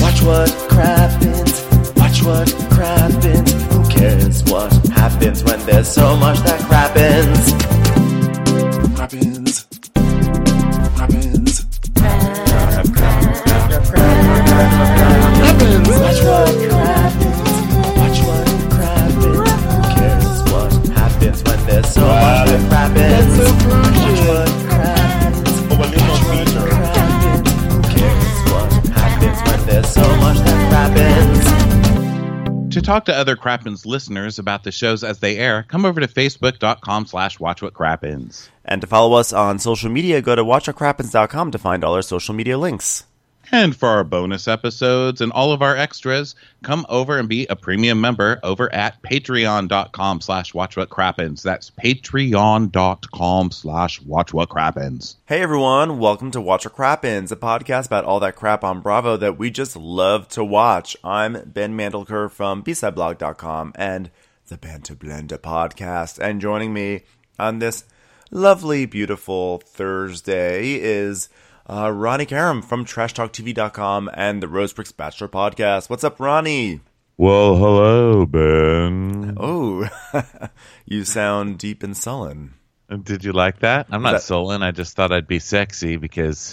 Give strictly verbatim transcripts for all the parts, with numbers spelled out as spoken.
Watch what crappens. Watch what crappens. Who cares what happens when there's so much that crappens? Crappens. Crappens. Crap, crap, crap, crap, crap, crap, crappens. Watch what crappens. Watch what crappens. Who cares what happens when there's so much that crappens? Watch what crappens. Watch what crappens. Who cares what happens when there's so much that crappens? To talk to other Crappens listeners about the shows as they air, come over to facebook.com slash watchwhatcrappens. And to follow us on social media, go to watch what crappens dot com to find all our social media links. And for our bonus episodes and all of our extras, come over and be a premium member over at patreon.com slash watchwhatcrappens. That's patreon.com slash watchwhatcrappens. Hey everyone, welcome to Watch What Crappens, a podcast about all that crap on Bravo that we just love to watch. I'm Ben Mandelker from b side blog dot com and the Banter Blender podcast. And joining me on this lovely, beautiful Thursday is Uh, Ronnie Karam from trash talk t v dot com and the Rosebricks Bachelor podcast. What's up, Ronnie? Well, hello, Ben. Oh, you sound deep and sullen. Did you like that? I'm not That- sullen. I just thought I'd be sexy because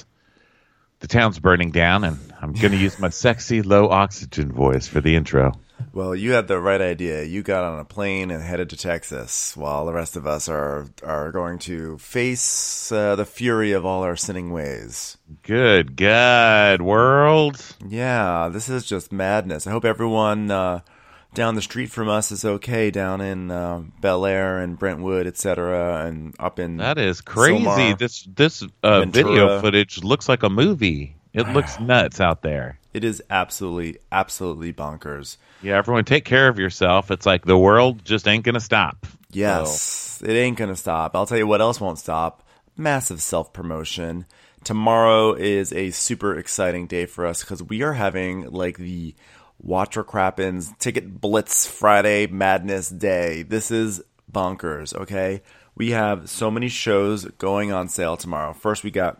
the town's burning down, and I'm going to use my sexy, low-oxygen voice for the intro. Well, you had the right idea. You got on a plane and headed to Texas, while the rest of us are are going to face uh, the fury of all our sinning ways. Good God, world. Yeah, this is just madness. I hope everyone uh, down the street from us is okay down in uh, Bel Air and Brentwood, et cetera, and up in That is crazy. Sylmar, This this uh, Ventura. video footage looks like a movie. It looks nuts out there. It is absolutely, absolutely bonkers. Yeah, everyone take care of yourself. It's like the world just ain't going to stop. Yes, it ain't going to stop. I'll tell you what else won't stop. Massive self-promotion. Tomorrow is a super exciting day for us because we are having like the Watch What Crappens Ticket Blitz Friday Madness Day. This is bonkers, okay? We have so many shows going on sale tomorrow. First, we got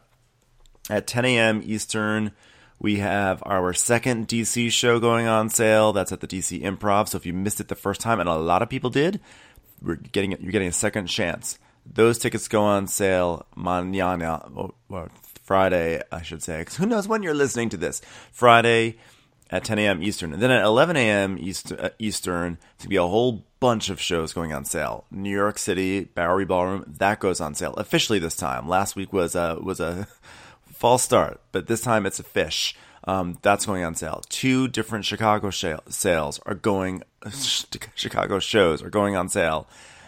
at ten a.m. Eastern, we have our second D C show going on sale. That's at the D C Improv. So if you missed it the first time, and a lot of people did, we're getting you're getting a second chance. Those tickets go on sale mañana, or, or Friday, I should say. 'Cause who knows when you're listening to this? Friday at ten a.m. Eastern. And then at eleven a.m. Eastern, uh, Eastern, there's going to be a whole bunch of shows going on sale. New York City, Bowery Ballroom, that goes on sale officially this time. Last week was a, was a false start, but this time it's a fish. Um, that's going on sale. Two different Chicago sh- sales are going, Chicago shows are going on sale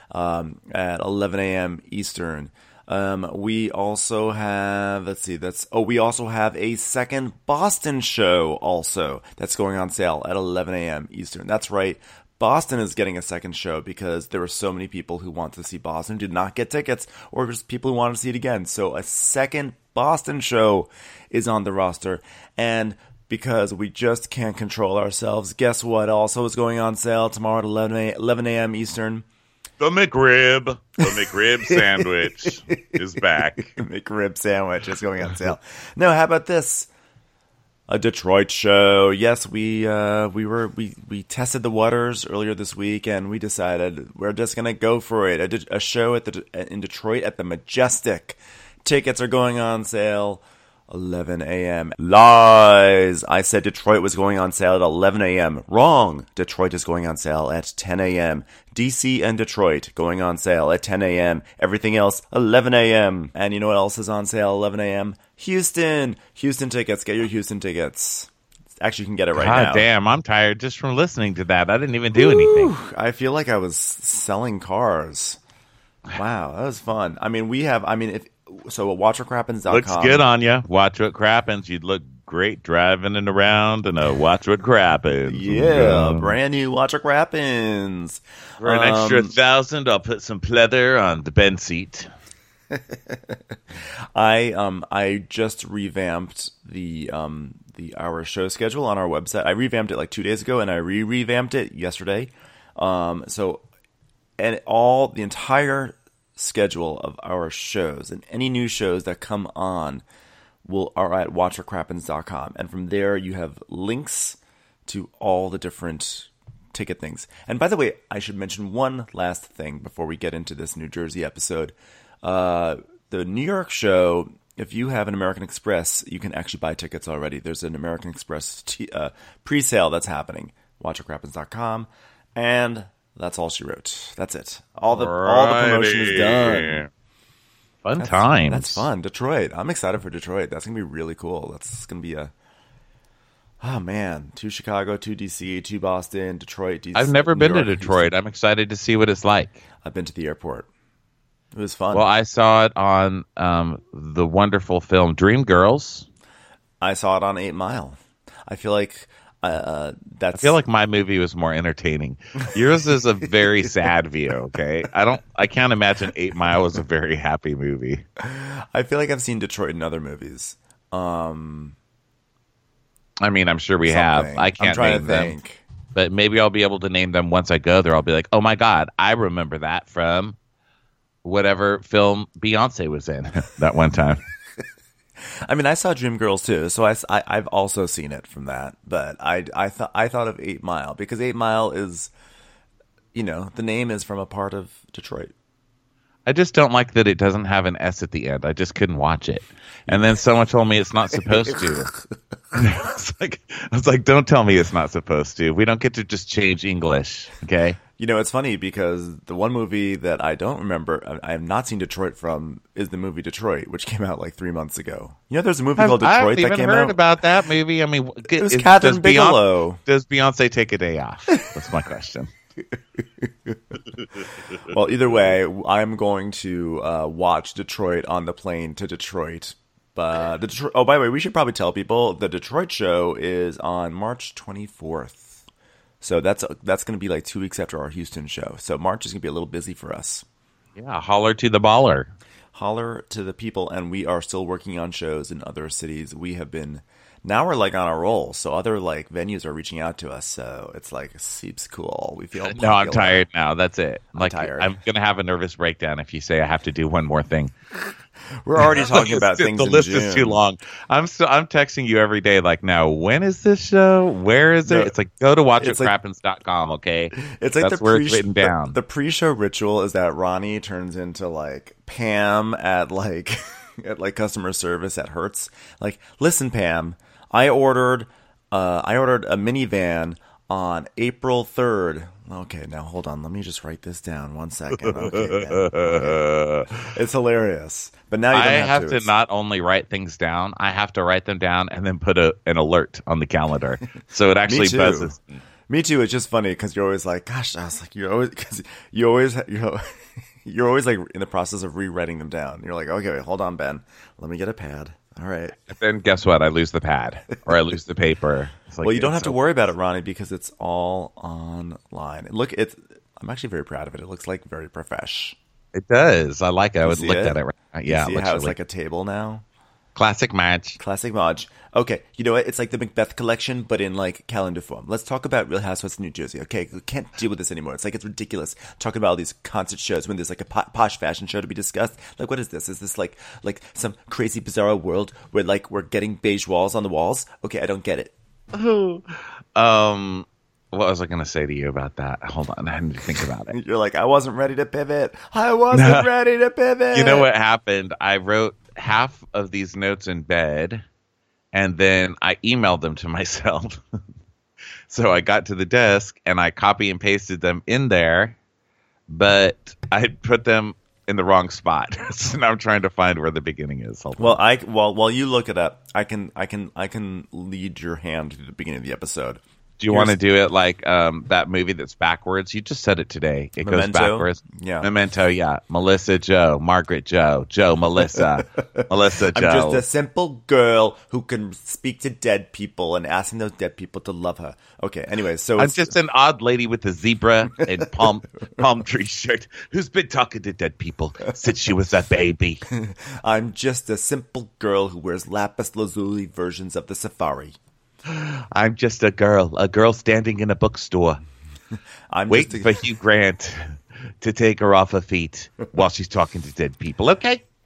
um, at eleven a.m. Eastern. Um, we also have, let's see, that's, oh, we also have a second Boston show also that's going on sale at eleven a.m. Eastern. That's right. Boston is getting a second show because there were so many people who want to see Boston who did not get tickets, or just people who wanted to see it again. So a second Boston show is on the roster. And because we just can't control ourselves, guess what also is going on sale tomorrow at eleven a.m. Eastern? The McRib. The McRib sandwich is back. McRib sandwich is going on sale. No, how about this? A Detroit show. Yes, we uh, we were we, we tested the waters earlier this week, and we decided we're just gonna go for it. A, de- a show at the in Detroit at the Majestic. Tickets are going on sale eleven a.m. Lies. I said Detroit was going on sale at eleven a.m. Wrong. Detroit is going on sale at ten a.m. D C and Detroit going on sale at ten a.m. Everything else eleven a.m. And you know what else is on sale eleven a.m.? Houston. Houston tickets. Get your Houston tickets. Actually, you can get it right God now. damn, I'm tired just from listening to that. I didn't even do anything. I feel like I was selling cars. Wow, that was fun. I mean, we have, I mean, if so, watch what crappens dot com. Looks good on you. Watch what crappens. You'd look great driving it around in a Watch What Crappens. Yeah, Um, brand new Watch What Crappens. For an extra Um, thousand, I'll put some pleather on the bench seat. I um I just revamped the um the our show schedule on our website. I revamped it like two days ago, and I re-revamped it yesterday. Um, so and all the entire schedule of our shows and any new shows that come on will are at watch what crappens dot com, and from there you have links to all the different ticket things. And by the way, I should mention one last thing before we get into this New Jersey episode. Uh, the New York show, if you have an American Express, you can actually buy tickets already. There's an American Express t- uh, pre-sale that's happening. watch what crappens dot com, and that's all she wrote. That's it. All the Alrighty. all the promotion is done. Fun that's, times. That's fun. Detroit. I'm excited for Detroit. That's gonna be really cool. That's gonna be a oh man, two Chicago, two D C, two Boston, Detroit. D C, I've never New been York, to Detroit. Houston. I'm excited to see what it's like. I've been to the airport. It was fun. Well, I saw it on um, the wonderful film Dreamgirls. I saw it on Eight Mile. I feel like uh, that's. I feel like my movie was more entertaining. Yours is a very sad view. Okay, I don't. I can't imagine Eight Mile was a very happy movie. I feel like I've seen Detroit in other movies. Um, I mean, I'm sure we something. have. I can't I'm trying name to them, think. but maybe I'll be able to name them once I go there. I'll be like, oh my god, I remember that from whatever film Beyonce was in that one time. I mean, I saw Dreamgirls too, so I, I, I've also seen it from that. But I, I thought I thought of Eight Mile because Eight Mile is, you know, the name is from a part of Detroit. I just don't like that it doesn't have an S at the end. I just couldn't watch it. And then someone told me it's not supposed to. I was like, I was like, don't tell me it's not supposed to. We don't get to just change English, okay? You know, it's funny because the one movie that I don't remember, I have not seen Detroit from, is the movie Detroit, which came out like three months ago. You know, there's a movie I've, called Detroit I haven't that even came heard out. about that movie. I mean, it was is, Catherine does Bigelow. Beyonce, does Beyonce take a day off? That's my question. Well, either way, I'm going to uh, watch Detroit on the plane to Detroit. But the Detroit, oh, by the way, we should probably tell people the Detroit show is on March twenty-fourth. So that's that's going to be like two weeks after our Houston show. So March is going to be a little busy for us. Yeah, holler to the baller. Holler to the people, and we are still working on shows in other cities. We have been now we're like on a roll, so other like venues are reaching out to us. So it's like seems cool. We feel no, I'm tired now. That's it. I'm like tired. I'm gonna have a nervous breakdown if you say I have to do one more thing. We're already talking about things. The in list June. is too long. I'm still. I'm texting you every day. Like, now, when is this show? Where is it? No, it's like go to watch it it's like- crappens dot com. Okay, It's like that's the where pre- it's written down. The, the pre-show ritual is that Ronnie turns into like Pam at like at like customer service at Hertz. Like, listen, Pam, I ordered uh, I ordered a minivan on April third. Okay, now hold on. Let me just write this down one second. Okay, yeah. Okay. It's hilarious. But now you don't I have, have to. to It's- not only write things down. I have to write them down and then put a, an alert on the calendar, so it actually too. buzzes. Me too. It's just funny because you're always like, gosh, I was like, you're always because you always you're, you're always like in the process of rewriting them down. You're like, okay, wait, hold on, Ben. Let me get a pad. All right. And then guess what? I lose the pad or I lose the paper. It's like, Well, you don't it's have to so- worry about it, Ronnie, because it's all online. Look, it's. I'm actually very proud of it. It looks like very profesh. It does. I like it. I would see look it? at it right now. You Yeah, see it looks how it's really like a table now. classic match. Classic Maj. Okay, you know what? It's like the Macbeth collection, but in like calendar form. Let's talk about Real Housewives of New Jersey. Okay, we can't deal with this anymore. It's like it's ridiculous talking about all these concert shows when there's like a po- posh fashion show to be discussed. Like, what is this? Is this like like some crazy bizarro world where like we're getting beige walls on the walls? Okay, I don't get it. Um, what was I going to say to you about that? Hold on, I need to think about it. You're like, I wasn't ready to pivot. I wasn't ready to pivot. You know what happened? I wrote half of these notes in bed, and then I emailed them to myself. So I got to the desk and I copy and pasted them in there, but I put them in the wrong spot. So now I'm trying to find where the beginning is. Hold on. Well, I while while you look it up, I can I can I can lead your hand to the beginning of the episode. Do you want to do it like um, that movie that's backwards? You just said it today. It Memento? goes backwards. Yeah. Memento, yeah. Melissa Joe, Margaret Joe, Joe Melissa, Melissa I'm Joe. just a simple girl who can speak to dead people and asking those dead people to love her. Okay, anyway, so I'm it's, just an odd lady with a zebra and palm palm tree shirt who's been talking to dead people since she was a baby. I'm just a simple girl who wears lapis lazuli versions of the safari. I'm just a girl, a girl standing in a bookstore, I'm waiting just for Hugh Grant to take her off her feet while she's talking to dead people. Okay.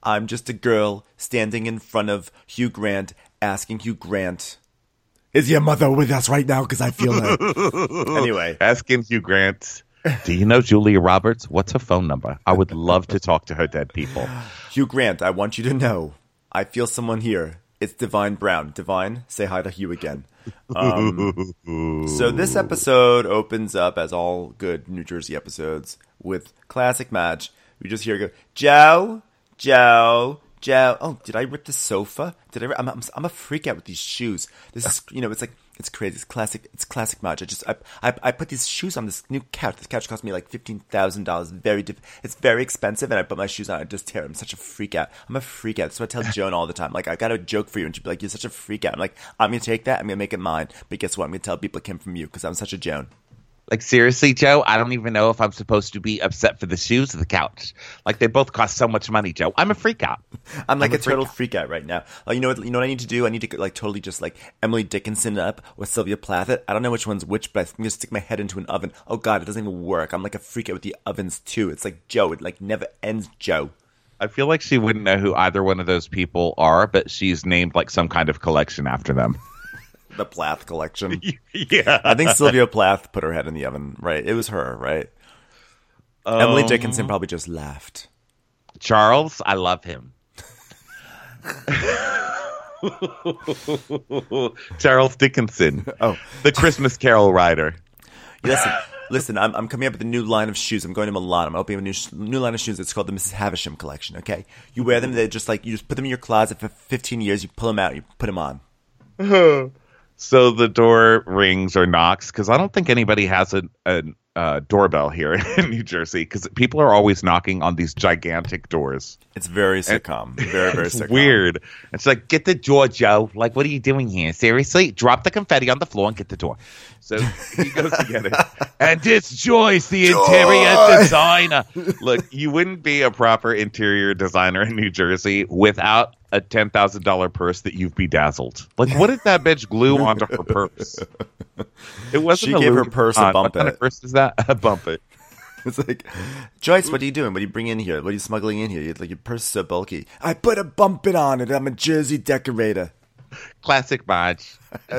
I'm just a girl standing in front of Hugh Grant asking Hugh Grant, is your mother with us right now? Because I feel her. Anyway. Asking Hugh Grant, do you know Julia Roberts? What's her phone number? I would love to talk to her dead people. Hugh Grant, I want you to know, I feel someone here. It's Divine Brown. Divine, say hi to Hugh again. Um, so this episode opens up, as all good New Jersey episodes, with classic match. We just hear go, Joe, Joe, Joe. Oh, did I rip the sofa? Did I? Rip? I'm, I'm I'm a freak out with these shoes. This is, you know, it's like it's crazy. It's classic. It's classic match. I just I I, I put these shoes on this new couch. This couch cost me like fifteen thousand dollars. Very diff- it's very expensive, and I put my shoes on. I just tear. I'm such a freak out. I'm a freak out. That's what I tell Joan all the time. Like, I got a joke for you, and she'd be like, "You're such a freak out." I'm like, I'm gonna take that. I'm gonna make it mine. But guess what? I'm gonna tell people it came from you because I'm such a Joan. Like, seriously, Joe, I don't even know if I'm supposed to be upset for the shoes or the couch. Like, they both cost so much money, Joe. I'm a freak out. I'm like I'm a, a total freak out right now. Like, you know what? You know what I need to do? I need to like totally just like Emily Dickinson up or Sylvia Plath. I don't know which one's which, but I'm gonna stick my head into an oven. Oh God, it doesn't even work. I'm like a freak out with the ovens too. It's like Joe. It like never ends, Joe. I feel like she wouldn't know who either one of those people are, but she's named like some kind of collection after them. The Plath collection. Yeah. I think Sylvia Plath put her head in the oven, right? It was her, right? Um, Emily Dickinson probably just laughed. Charles, I love him. Charles Dickinson. Oh. The Christmas Carol writer. Listen, listen, I'm, I'm coming up with a new line of shoes. I'm going to Milan. I'm opening a new sh- new line of shoes. It's called the Missus Havisham collection, okay? You wear them, they're just like, you just put them in your closet for fifteen years, you pull them out, you put them on. So the door rings or knocks, because I don't think anybody has a, a, a doorbell here in New Jersey, because people are always knocking on these gigantic doors. It's very sitcom. And very, very it's sitcom. Weird. It's like, get the door, Joe. Like, what are you doing here? Seriously? Drop the confetti on the floor and get the door. So he goes to get it. And it's Joyce, the Joy! interior designer. Look, you wouldn't be a proper interior designer in New Jersey without a ten thousand dollars purse that you've bedazzled. Like, what did that bitch glue onto her purse? It wasn't She a gave her Louis purse a Vuitton. bump What kind it. of purse is that? A bump it. It's like, Joyce, what are you doing? What do you bring in here? What are you smuggling in here? You're like, your purse is so bulky. I put a bump it on it. I'm a Jersey decorator. Classic Marge.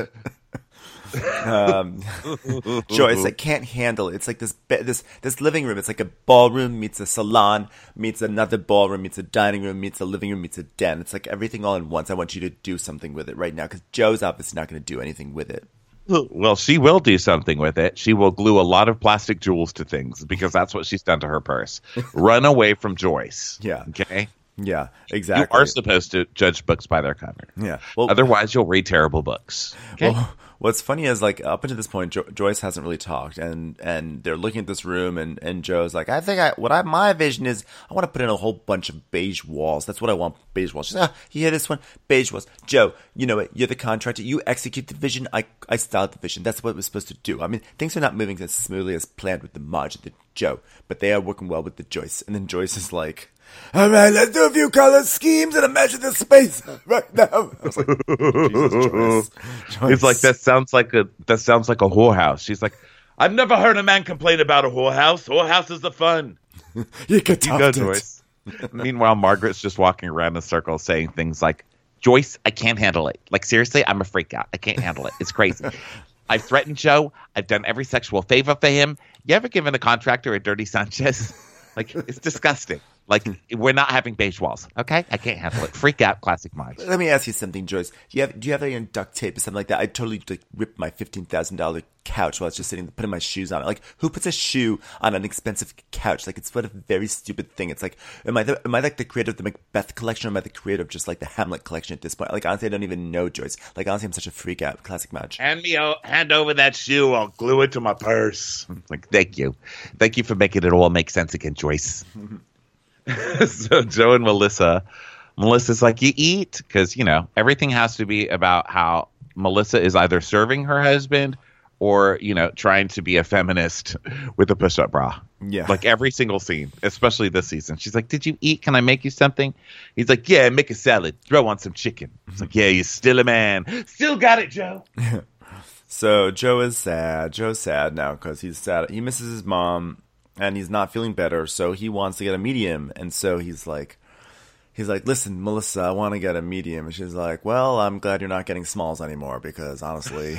um, Joyce, I can't handle it. It's like this be- this this living room. It's like a ballroom meets a salon meets another ballroom meets a dining room meets a living room meets a den. It's like everything all in once. I want you to do something with it right now because Joe's obviously not going to do anything with it. Well, she will do something with it. She will glue a lot of plastic jewels to things because that's what she's done to her purse. Run away from Joyce. Yeah. Okay? Yeah, exactly. You are supposed to judge books by their cover. Yeah. Well, otherwise, you'll read terrible books. Okay? Well, what's funny is, like, up until this point, jo- Joyce hasn't really talked, and, and they're looking at this room, and, and Joe's like, I think I what I my vision is, I want to put in a whole bunch of beige walls. That's what I want, beige walls. She's like, ah, you hear this one? Beige walls. Joe, you know it. You're the contractor. You execute the vision. I I styled the vision. That's what we're supposed to do. I mean, things are not moving as smoothly as planned with the Marge and the Joe, but they are working well with the Joyce. And then Joyce is like, all right, let's do a few color schemes and imagine the space right now. I was like, Jesus, Joyce. Joyce. He's like, that sounds like a that sounds like a whorehouse. She's like, I've never heard a man complain about a whorehouse. Whorehouse is the fun. You could You go, Joyce. Meanwhile, Margaret's just walking around in a circle saying things like, Joyce, I can't handle it. Like, seriously, I'm a freak out. I can't handle it. It's crazy. I've threatened Joe. I've done every sexual favor for him. You ever given a contractor a dirty Sanchez? Like, it's disgusting. Like, we're not having beige walls, okay? I can't handle it. Freak out, classic Marge. Let me ask you something, Joyce. Do you have do you have any duct tape or something like that? I totally like, ripped my fifteen thousand dollars couch while I was just sitting, putting my shoes on it. Like, who puts a shoe on an expensive couch? Like, it's what a very stupid thing. It's like, am I the, am I like the creator of the Macbeth collection, or am I the creator of just like the Hamlet collection at this point? Like, honestly, I don't even know, Joyce. Like, honestly, I'm such a freak out. Classic Marge. Hand me o- hand over that shoe. I'll glue it to my purse. Like, thank you. Thank you for making it all make sense again, Joyce. So Joe and Melissa, Melissa's like, you eat? Because, you know, everything has to be about how Melissa is either serving her husband or, you know, trying to be a feminist with a push-up bra. Yeah. Like every single scene, especially this season. She's like, did you eat? Can I make you something? He's like, yeah, make a salad. Throw on some chicken. It's like, yeah, you're still a man. Still got it, Joe. So Joe is sad. Joe's sad now because he's sad. He misses his mom. And he's not feeling better, so he wants to get a medium. And so he's like, he's like, listen, Melissa, I want to get a medium. And she's like, well, I'm glad you're not getting smalls anymore because honestly.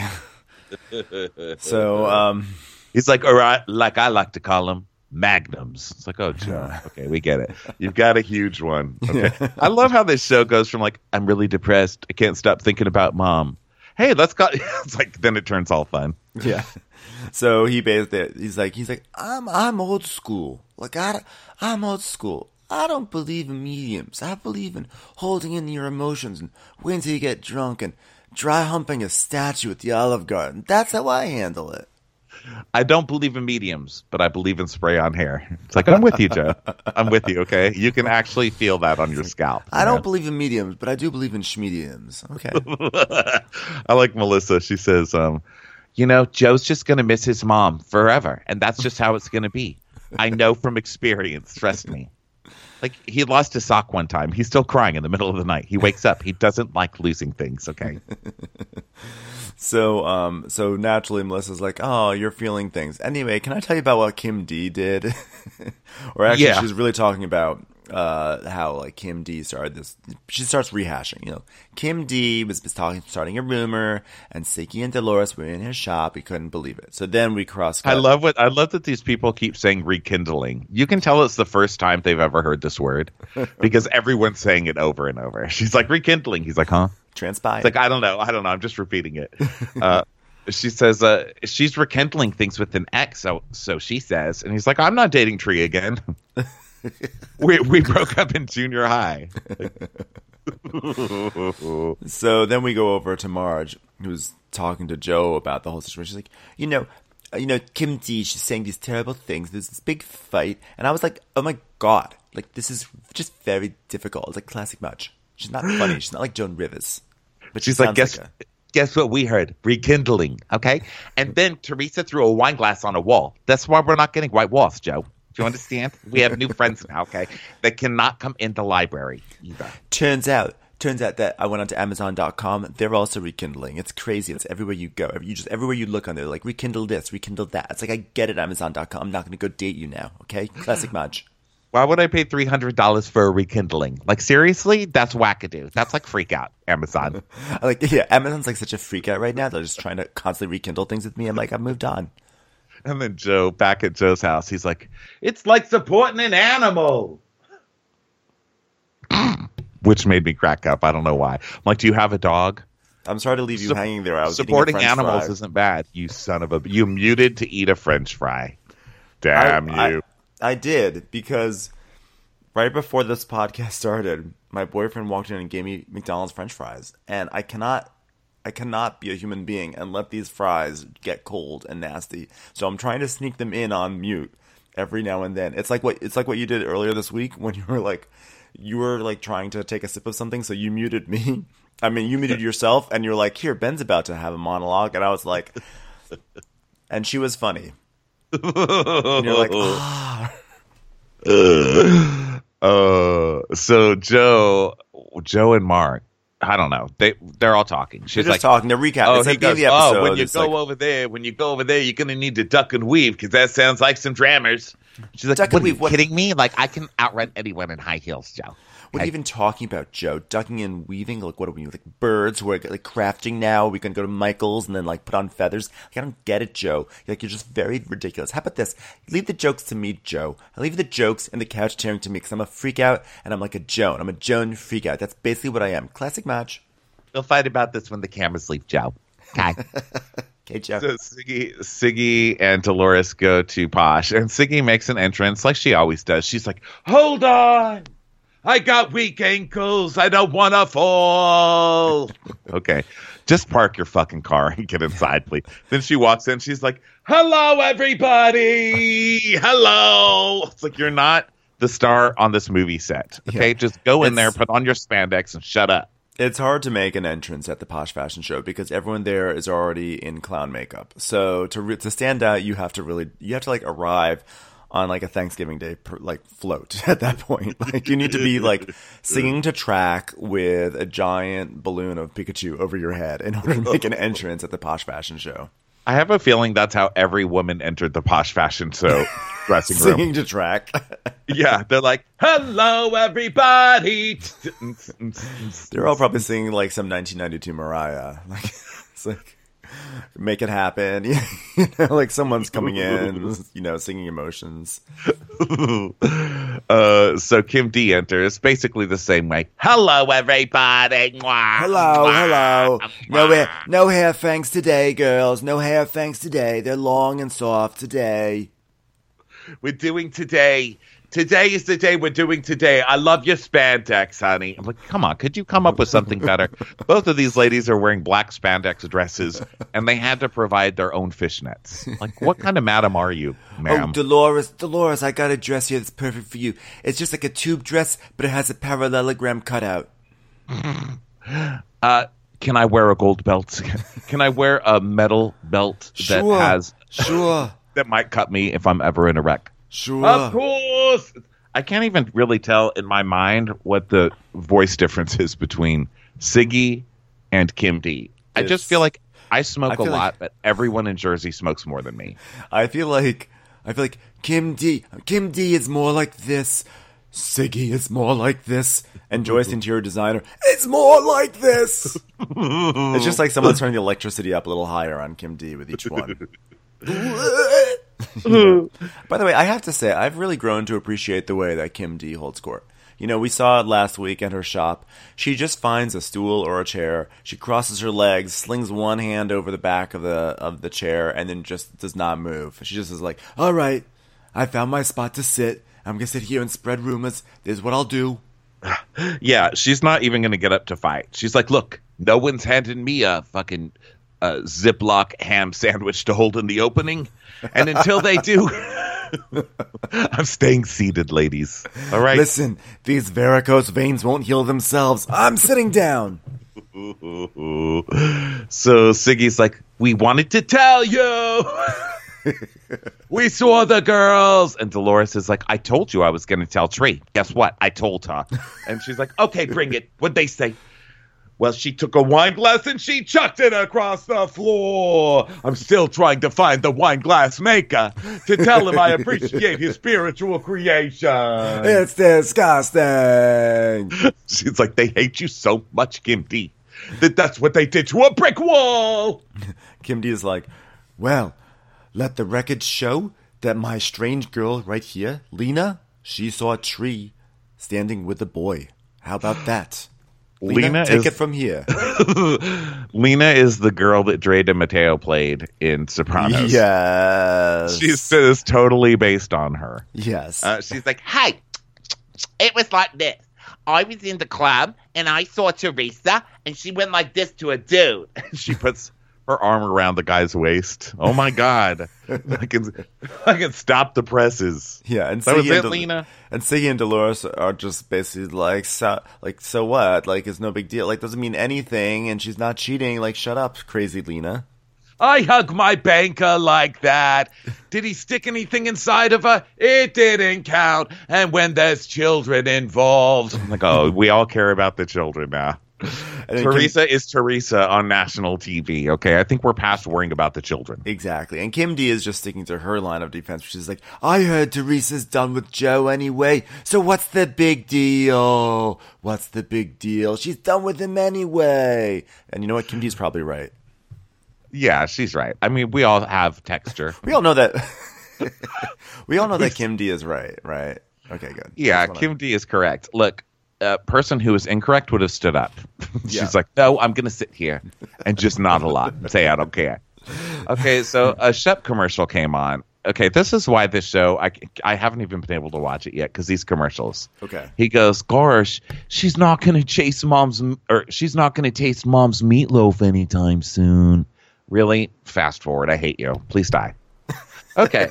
so, um, he's like, all right, like I like to call them magnums. It's like, oh, Joe, okay, we get it. You've got a huge one. Okay. I love how this show goes from like, I'm really depressed. I can't stop thinking about mom. Hey, let's go. It's like, then it turns all fun. Yeah. So he basically, he's like, he's like, I'm, I'm old school. Like, I, I'm old school. I don't believe in mediums. I believe in holding in your emotions and waiting till you get drunk and dry humping a statue at the Olive Garden. That's how I handle it. I don't believe in mediums, but I believe in spray on hair. It's like, I'm with you, Joe. I'm with you, okay? You can actually feel that on your scalp. I don't believe in mediums, but I do believe in schmediums. Okay. I like Melissa. She says, um, you know, Joe's just going to miss his mom forever, and that's just how it's going to be. I know from experience. Trust me. Like, he lost his sock one time. He's still crying in the middle of the night. He wakes up. He doesn't like losing things, okay? So, um, so naturally, Melissa's like, "Oh, you're feeling things." Anyway, can I tell you about what Kim D did? Or actually, yeah. she's really talking about uh, how like Kim D started this. She starts rehashing. You know, Kim D was, was talking, starting a rumor, and Siggy and Dolores were in his shop. He couldn't believe it. So then we cross. I love what I love that these people keep saying rekindling. You can tell it's the first time they've ever heard this word because everyone's saying it over and over. She's like, rekindling. He's like, huh? Transpired. It's like, I don't know. I don't know. I'm just repeating it. Uh, she says uh, she's rekindling things with an ex, so so she says. And he's like, I'm not dating Tree again. we we broke up in junior high. So then we go over to Marge, who's talking to Joe about the whole situation. She's like, you know, uh, you know, Kim D, she's saying these terrible things. There's this big fight. And I was like, oh my God. Like, this is just very difficult. It's like classic Marge. She's not funny. She's not like Joan Rivers. But she's she like, guess like a- guess what we heard? Rekindling, okay? And then Teresa threw a wine glass on a wall. That's why we're not getting white walls, Joe. Do you understand? We have new friends now, okay? That cannot come in the library either. Turns out, turns out that I went onto Amazon dot com. They're also rekindling. It's crazy. It's everywhere you go. You just everywhere you look on there, like rekindle this, rekindle that. It's like, I get it, Amazon dot com. I'm not going to go date you now, okay? Classic Marge. Why would I pay three hundred dollars for a rekindling? Like, seriously? That's wackadoo. That's like freak out, Amazon. I like, yeah, Amazon's like such a freak out right now. They're just trying to constantly rekindle things with me. I'm like, I've moved on. And then Joe, back at Joe's house, he's like, it's like supporting an animal. Which made me crack up. I don't know why. I'm like, do you have a dog? I'm sorry to leave you Sup- hanging there. I was supporting eating a French animals fry. Isn't bad, you son of a... You muted to eat a French fry. Damn I, you. I, I did, because right before this podcast started, my boyfriend walked in and gave me McDonald's French fries. And I cannot... I cannot be a human being and let these fries get cold and nasty. So I'm trying to sneak them in on mute every now and then. It's like what it's like what you did earlier this week when you were like you were like trying to take a sip of something, so you muted me. I mean, you muted yourself, and you're like, "Here, Ben's about to have a monologue," and I was like, and she was funny. And you're like, ah. uh, so Joe, Joe and Mark. I don't know. They they're all talking. She's They're just like talking. They're recapping. Oh, it's he like goes, the episode. oh, when you it's go like, over there, when you go over there, you're gonna need to duck and weave because that sounds like some drammers. She's like, Duck and what, are weave, you what- kidding me? Like, I can outrun anyone in high heels, Joe. What are you even talking about, Joe? Ducking and weaving? Like, what are we, like, birds? We're, like, crafting now? We can go to Michael's and then, like, put on feathers? Like, I don't get it, Joe. Like, you're just very ridiculous. How about this? Leave the jokes to me, Joe. I leave the jokes and the couch tearing to me because I'm a freak out and I'm like a Joan. I'm a Joan freak out. That's basically what I am. Classic match. We'll fight about this when the cameras leave, Joe. Okay. Okay, Joe. So Siggy, Siggy and Dolores go to Posh, and Siggy makes an entrance like she always does. She's like, hold on. I got weak ankles. I don't want to fall. Okay. Just park your fucking car and get inside, please. Then she walks in. She's like, hello, everybody. Hello. It's like, you're not the star on this movie set. Okay. Yeah. Just go in It's- there, put on your spandex, and shut up. It's hard to make an entrance at the Posh Fashion Show because everyone there is already in clown makeup. So to re- to stand out, you have to really you have to like arrive on like a Thanksgiving Day per, like float at that point. Like you need to be like singing to track with a giant balloon of Pikachu over your head in order to make an entrance at the Posh Fashion Show. I have a feeling that's how every woman entered the Posh Fashion Show dressing room. Singing to track. Yeah, they're like, hello, everybody. They're all probably singing like some nineteen ninety-two Mariah. Like, it's like, make it happen. You know, like someone's coming in, you know, singing Emotions. uh, so Kim D enters basically the same way. Hello, everybody. Hello, hello. No hair, no hair fangs today, girls. No hair fangs today. They're long and soft today. We're doing today. Today is the day we're doing today. I love your spandex, honey. I'm like, come on, could you come up with something better? Both of these ladies are wearing black spandex dresses, and they had to provide their own fishnets. Like, what kind of madam are you, ma'am? Oh, Dolores, Dolores, I got a dress here that's perfect for you. It's just like a tube dress, but it has a parallelogram cutout. uh, can I wear a gold belt? Can I wear a metal belt that Sure, has... sure. that might cut me if I'm ever in a wreck? Sure. Of course. I can't even really tell in my mind what the voice difference is between Siggy and Kim D. I It's- just feel like I smoke I a feel lot, like- but everyone in Jersey smokes more than me. I feel like I feel like Kim D. Kim D is more like this. Siggy is more like this. And Joyce, interior designer, it's more like this. It's just like someone turning the electricity up a little higher on Kim D with each one. You know. By the way, I have to say, I've really grown to appreciate the way that Kim D holds court. You know, we saw it last week at her shop. She just finds a stool or a chair. She crosses her legs, slings one hand over the back of the of the chair, and then just does not move. She just is like, all right, I found my spot to sit. I'm going to sit here and spread rumors. This is what I'll do. Yeah, she's not even going to get up to fight. She's like, look, no one's handing me a fucking uh, Ziploc ham sandwich to hold in the opening. And until they do, I'm staying seated, ladies. All right? Listen, these varicose veins won't heal themselves. I'm sitting down. So Siggy's like, we wanted to tell you. We saw the girls. And Dolores is like, I told you I was going to tell Tree. Guess what? I told her. And she's like, okay, bring it. What'd they say? Well, she took a wine glass and she chucked it across the floor. I'm still trying to find the wine glass maker to tell him I appreciate his spiritual creation. It's disgusting. She's like, they hate you so much, Kim D, that that's what they did to a brick wall. Kim D is like, well, let the record show that my strange girl right here, Lena, she saw a tree standing with a boy. How about that? Lena, Lena take is, it from here. Lena is the girl that Dre DeMatteo played in Sopranos. Yes. She's is totally based on her. Yes. Uh, she's like, hey, it was like this. I was in the club and I saw Teresa and she went like this to a dude. She puts her arm around the guy's waist. Oh my God. I can I can stop the presses. yeah, and That was Siggy it, and Del- Lena? And Siggy and Dolores are just basically like, so, like, so what? Like, it's no big deal. Like, doesn't mean anything, and she's not cheating. Like, shut up, crazy Lena. I hug my banker like that. Did he stick anything inside of her? It didn't count. And when there's children involved. I'm like, oh, we all care about the children now. And then Teresa Kim- is Teresa on national T V, okay? I think we're past worrying about the children. Exactly. And Kim D is just sticking to her line of defense, which is like, I heard Teresa's done with Joe anyway, so what's the big deal? What's the big deal? She's done with him anyway. And you know what? Kim D's probably right. Yeah, she's right. I mean, we all have texture. We all know that. We all know that Kim D is right, right? Okay, good. Yeah, Just wanna- Kim D is correct. Look, a person who is incorrect would have stood up. She's Yeah. like, no, I'm going to sit here and just nod a lot and say I don't care. Okay, so a Shep commercial came on. Okay, this is why this show, I, I haven't even been able to watch it yet because these commercials. Okay. He goes, gosh, she's not going to chase mom's, or she's not going to taste mom's meatloaf anytime soon. Really? Fast forward. I hate you. Please die. Okay.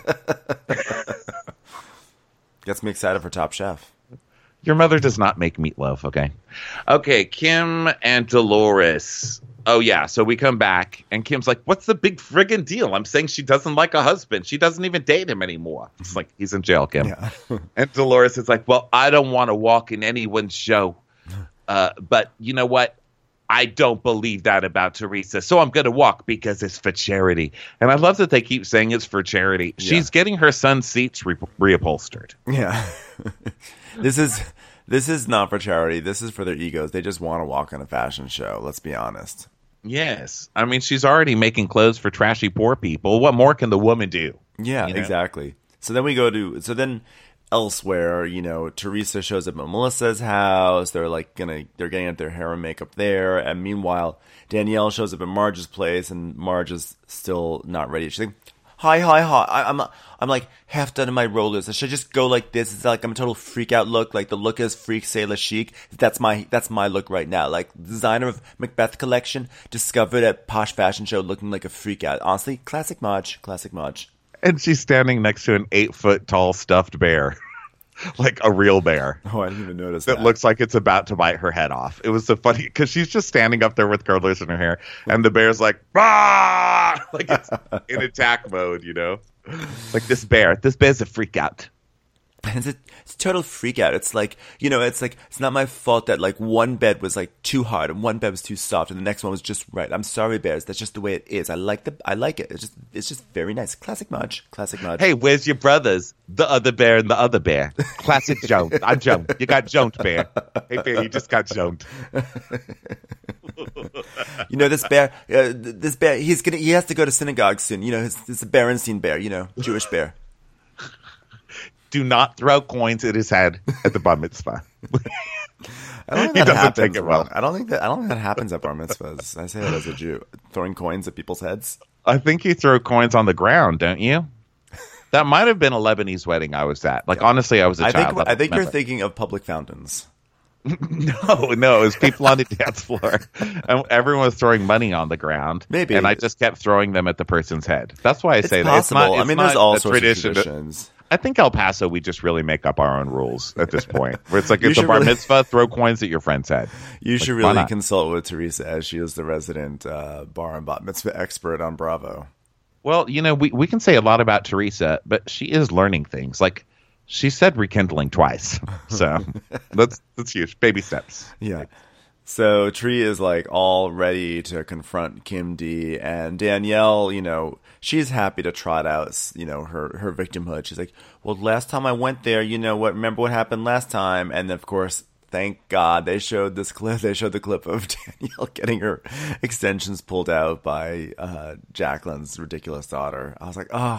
Gets me excited for Top Chef. Your mother does not make meatloaf, okay? Okay, Kim and Dolores. Oh, yeah, so we come back, and Kim's like, what's the big friggin' deal? I'm saying she doesn't like a husband. She doesn't even date him anymore. It's like, he's in jail, Kim. Yeah. And Dolores is like, well, I don't want to walk in anyone's show. Uh, but you know what? I don't believe that about Teresa, so I'm going to walk because it's for charity. And I love that they keep saying it's for charity. Yeah. She's getting her son's seats re- reupholstered. Yeah. This is this is not for charity. This is for their egos. They just want to walk on a fashion show. Let's be honest. Yes. I mean, she's already making clothes for trashy poor people. What more can the woman do? Yeah, You know? exactly. So then we go to so then elsewhere, you know, Teresa shows up at Melissa's house. They're like gonna they're getting up their hair and makeup there, and meanwhile Danielle shows up at Marge's place, and Marge is still not ready. She's like, "Hi, hi, hi! I, I'm I'm like half done in my rollers. I should just go like this. It's like I'm a total freak out look. Like the look is freak sailor chic. That's my that's my look right now. Like designer of Macbeth collection, discovered at posh fashion show, looking like a freak out. Honestly, classic Marge, classic Marge." And she's standing next to an eight foot tall stuffed bear, like a real bear. Oh, I didn't even notice That that. looks like it's about to bite her head off. It was so funny because she's just standing up there with curlers in her hair, and the bear's like, "Bah!" Like it's in attack mode, you know? Like this bear, this bear's a freak out. It's a, it's a total freak out. It's like, you know, it's like, it's not my fault that like one bed was like too hard and one bed was too soft and the next one was just right. I'm sorry, bears. That's just the way it is. I like the, I like it. It's just, it's just very nice. Classic Marge. Classic Marge. Hey, where's your brothers? The other bear and the other bear. Classic Joan. I'm Joan. You got Joan, bear. Hey, bear, you just got Joan. You know, this bear, uh, this bear, he's gonna, he has to go to synagogue soon. You know, it's, it's a Berenstein bear, you know, Jewish bear. Do not throw coins at his head at the bar mitzvah. I don't think He that doesn't happens. take it well. Ron. I don't think that, I don't think that happens at bar mitzvahs. I say that as a Jew. Throwing coins at people's heads. I think you throw coins on the ground, don't you? That might have been a Lebanese wedding I was at. Like, honestly, I was a I child. think, I think you're remember. thinking of public fountains. No, no, it was people on the dance floor. And everyone was throwing money on the ground. Maybe. And I just kept throwing them at the person's head. That's why I It's say possible. that. It's not, I it's mean, not there's all a sorts tradition of to- traditions. I think El Paso, we just really make up our own rules at this point. Where it's like, You it's a should bar really- mitzvah, throw coins at your friend's head. You Like, should why really not? consult with Teresa, as she is the resident uh, bar and bat mitzvah expert on Bravo. Well, you know, we, we can say a lot about Teresa, but she is learning things. Like, she said rekindling twice. So that's that's huge. Baby steps. Yeah. So Tree is like all ready to confront Kim D, and Danielle, you know, she's happy to trot out, you know, her, her victimhood. She's like, well, last time I went there, you know what, remember what happened last time? And of course, thank God they showed this clip. They showed the clip of Danielle getting her extensions pulled out by uh, Jacqueline's ridiculous daughter. I was like, oh,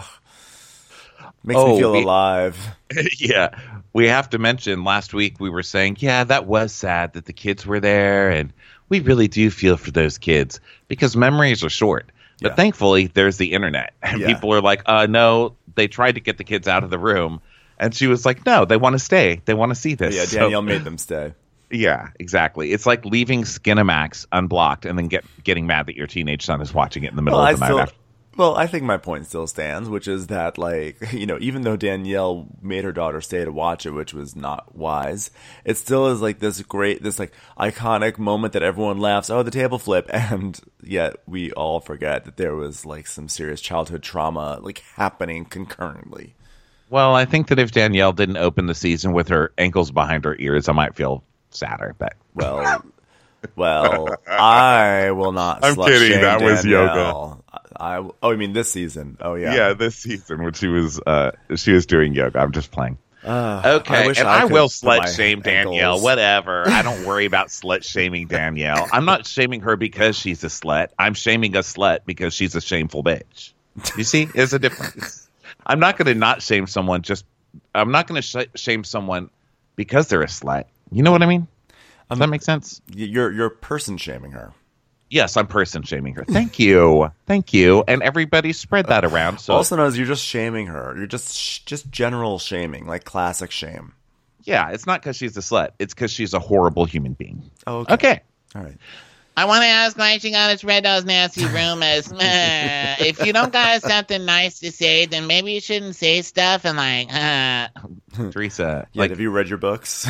makes Oh, me feel we- alive. Yeah. We have to mention last week we were saying, yeah, that was sad that the kids were there. And we really do feel for those kids because memories are short. But Yeah. thankfully, there's the internet. And Yeah. people are like, uh, no, they tried to get the kids out of the room. And she was like, no, they want to stay. They want to see this. Yeah, So- Danielle made them stay. Yeah, exactly. It's like leaving Skinamax unblocked and then get getting mad that your teenage son is watching it in the middle Well, I of the still, night. After. well, I think my point still stands, which is that, like, you know, even though Danielle made her daughter stay to watch it, which was not wise, it still is like this great, this like iconic moment that everyone laughs, oh, the table flip, and yet we all forget that there was like some serious childhood trauma like happening concurrently. Well, I think that if Danielle didn't open the season with her ankles behind her ears, I might feel sadder. But Well, well, I will not. I'm slut kidding, shame that was Danielle. I, oh, you mean this season? Oh yeah, yeah, this season when she was uh, she was doing yoga, I'm just playing. Uh, Okay, I wish and I I, could will put my slut shame Danielle. ankles- Whatever. I don't worry about slut shaming Danielle. I'm not shaming her because she's a slut. I'm shaming a slut because she's a shameful bitch. You see, there's a difference. I'm not going to not shame someone just. I'm not going to sh- shame someone because they're a slut. You know what I mean? Does that make sense? You're you're person shaming her. Yes, I'm person shaming her. Thank you, thank you, and everybody spread that around. So Also known as you're just shaming her. You're just sh- just general shaming, like classic shame. yeah, it's not because she's a slut. It's because she's a horrible human being. Oh, okay. Okay. All right. I want to ask why she got us read those nasty rumors. Meh. If you don't got something nice to say, then maybe you shouldn't say stuff and like, uh. Teresa, Yeah, like, have you read your books?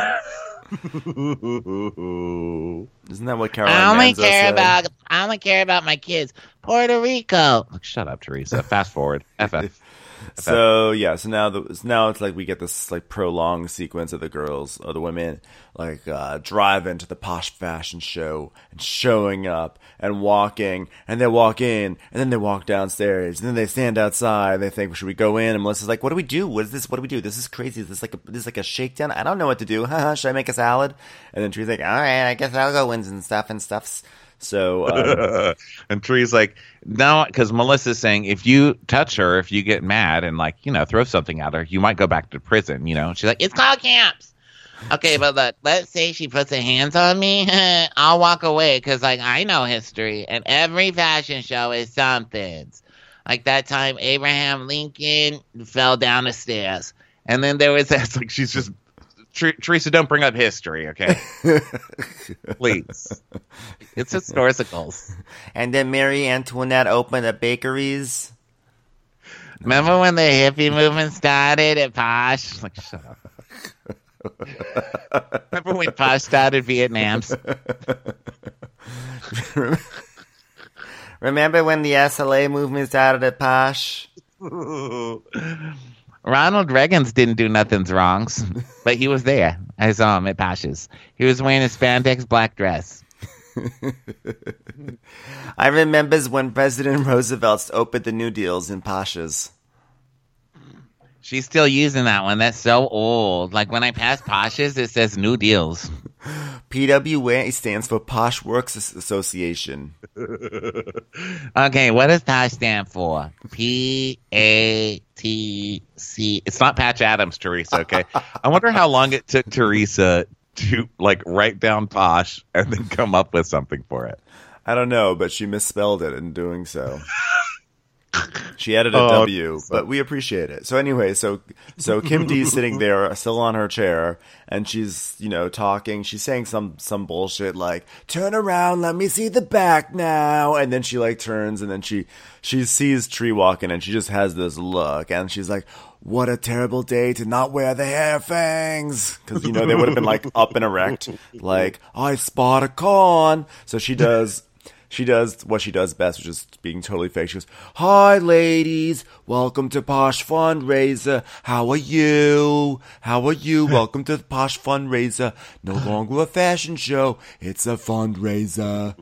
Isn't that what Caroline I only Manzo care said? about I only care about my kids. Puerto Rico. Look, shut up, Teresa. Fast forward. F F. So yeah, so now the now it's like we get this like prolonged sequence of the girls or the women like uh, driving to the posh fashion show and showing up and walking, and they walk in and then they walk downstairs and then they stand outside and they think, should we go in? And Melissa's like, what do we do? What is this? What do we do? This is crazy. Is this like a this is like a shakedown? I don't know what to do. Should I make a salad? And then Tree's like, all right, I guess I'll go in and stuff and stuffs. So, um, and Tree's like, no, because Melissa's saying if you touch her, if you get mad and like, you know, throw something at her, you might go back to prison. You know, she's like, It's called camps. Okay, but look, let's say she puts her hands on me. I'll walk away because, like, I know history, and every fashion show is something's. Like that time Abraham Lincoln fell down the stairs. And then there was that. it's like she's just, Ther- Teresa, don't bring up history, okay? Please. It's historicals. and then Marie Antoinette opened the bakeries. Remember when the hippie movement started at Posh? Like, shut up. Remember when Posh started Vietnam's? Remember when the S L A movement started at Posh? Ronald Reagan's didn't do nothing's wrongs, but he was there. I saw him at Posh's. He was wearing a spandex black dress. I remembers when President Roosevelt opened the New Deals in Posh's. She's still using that one. That's so old. Like when I pass Posh's, it says New Deals. P W A stands for Posh Works Association. Okay, what does Posh stand for? P A T C. It's not Patch Adams, Teresa, okay? I wonder how long it took Teresa to, like, write down Posh and then come up with something for it. I don't know, but she misspelled it in doing so. She added a Oh, W, so- but we appreciate it. So anyway, so so Kim D's sitting there, still on her chair, and she's, you know, talking. She's saying some some bullshit like, "Turn around, let me see the back now." And then she like turns, and then she she sees Tree walking, and she just has this look, and she's like, "What a terrible day to not wear the hair fangs," because you know they would have been like up and erect, like, "I spot a con." So she does. She does what she does best, which is being totally fake. She goes, "Hi, ladies. Welcome to Posh Fundraiser. How are you? How are you? Welcome to the Posh Fundraiser. No longer a fashion show. It's a fundraiser."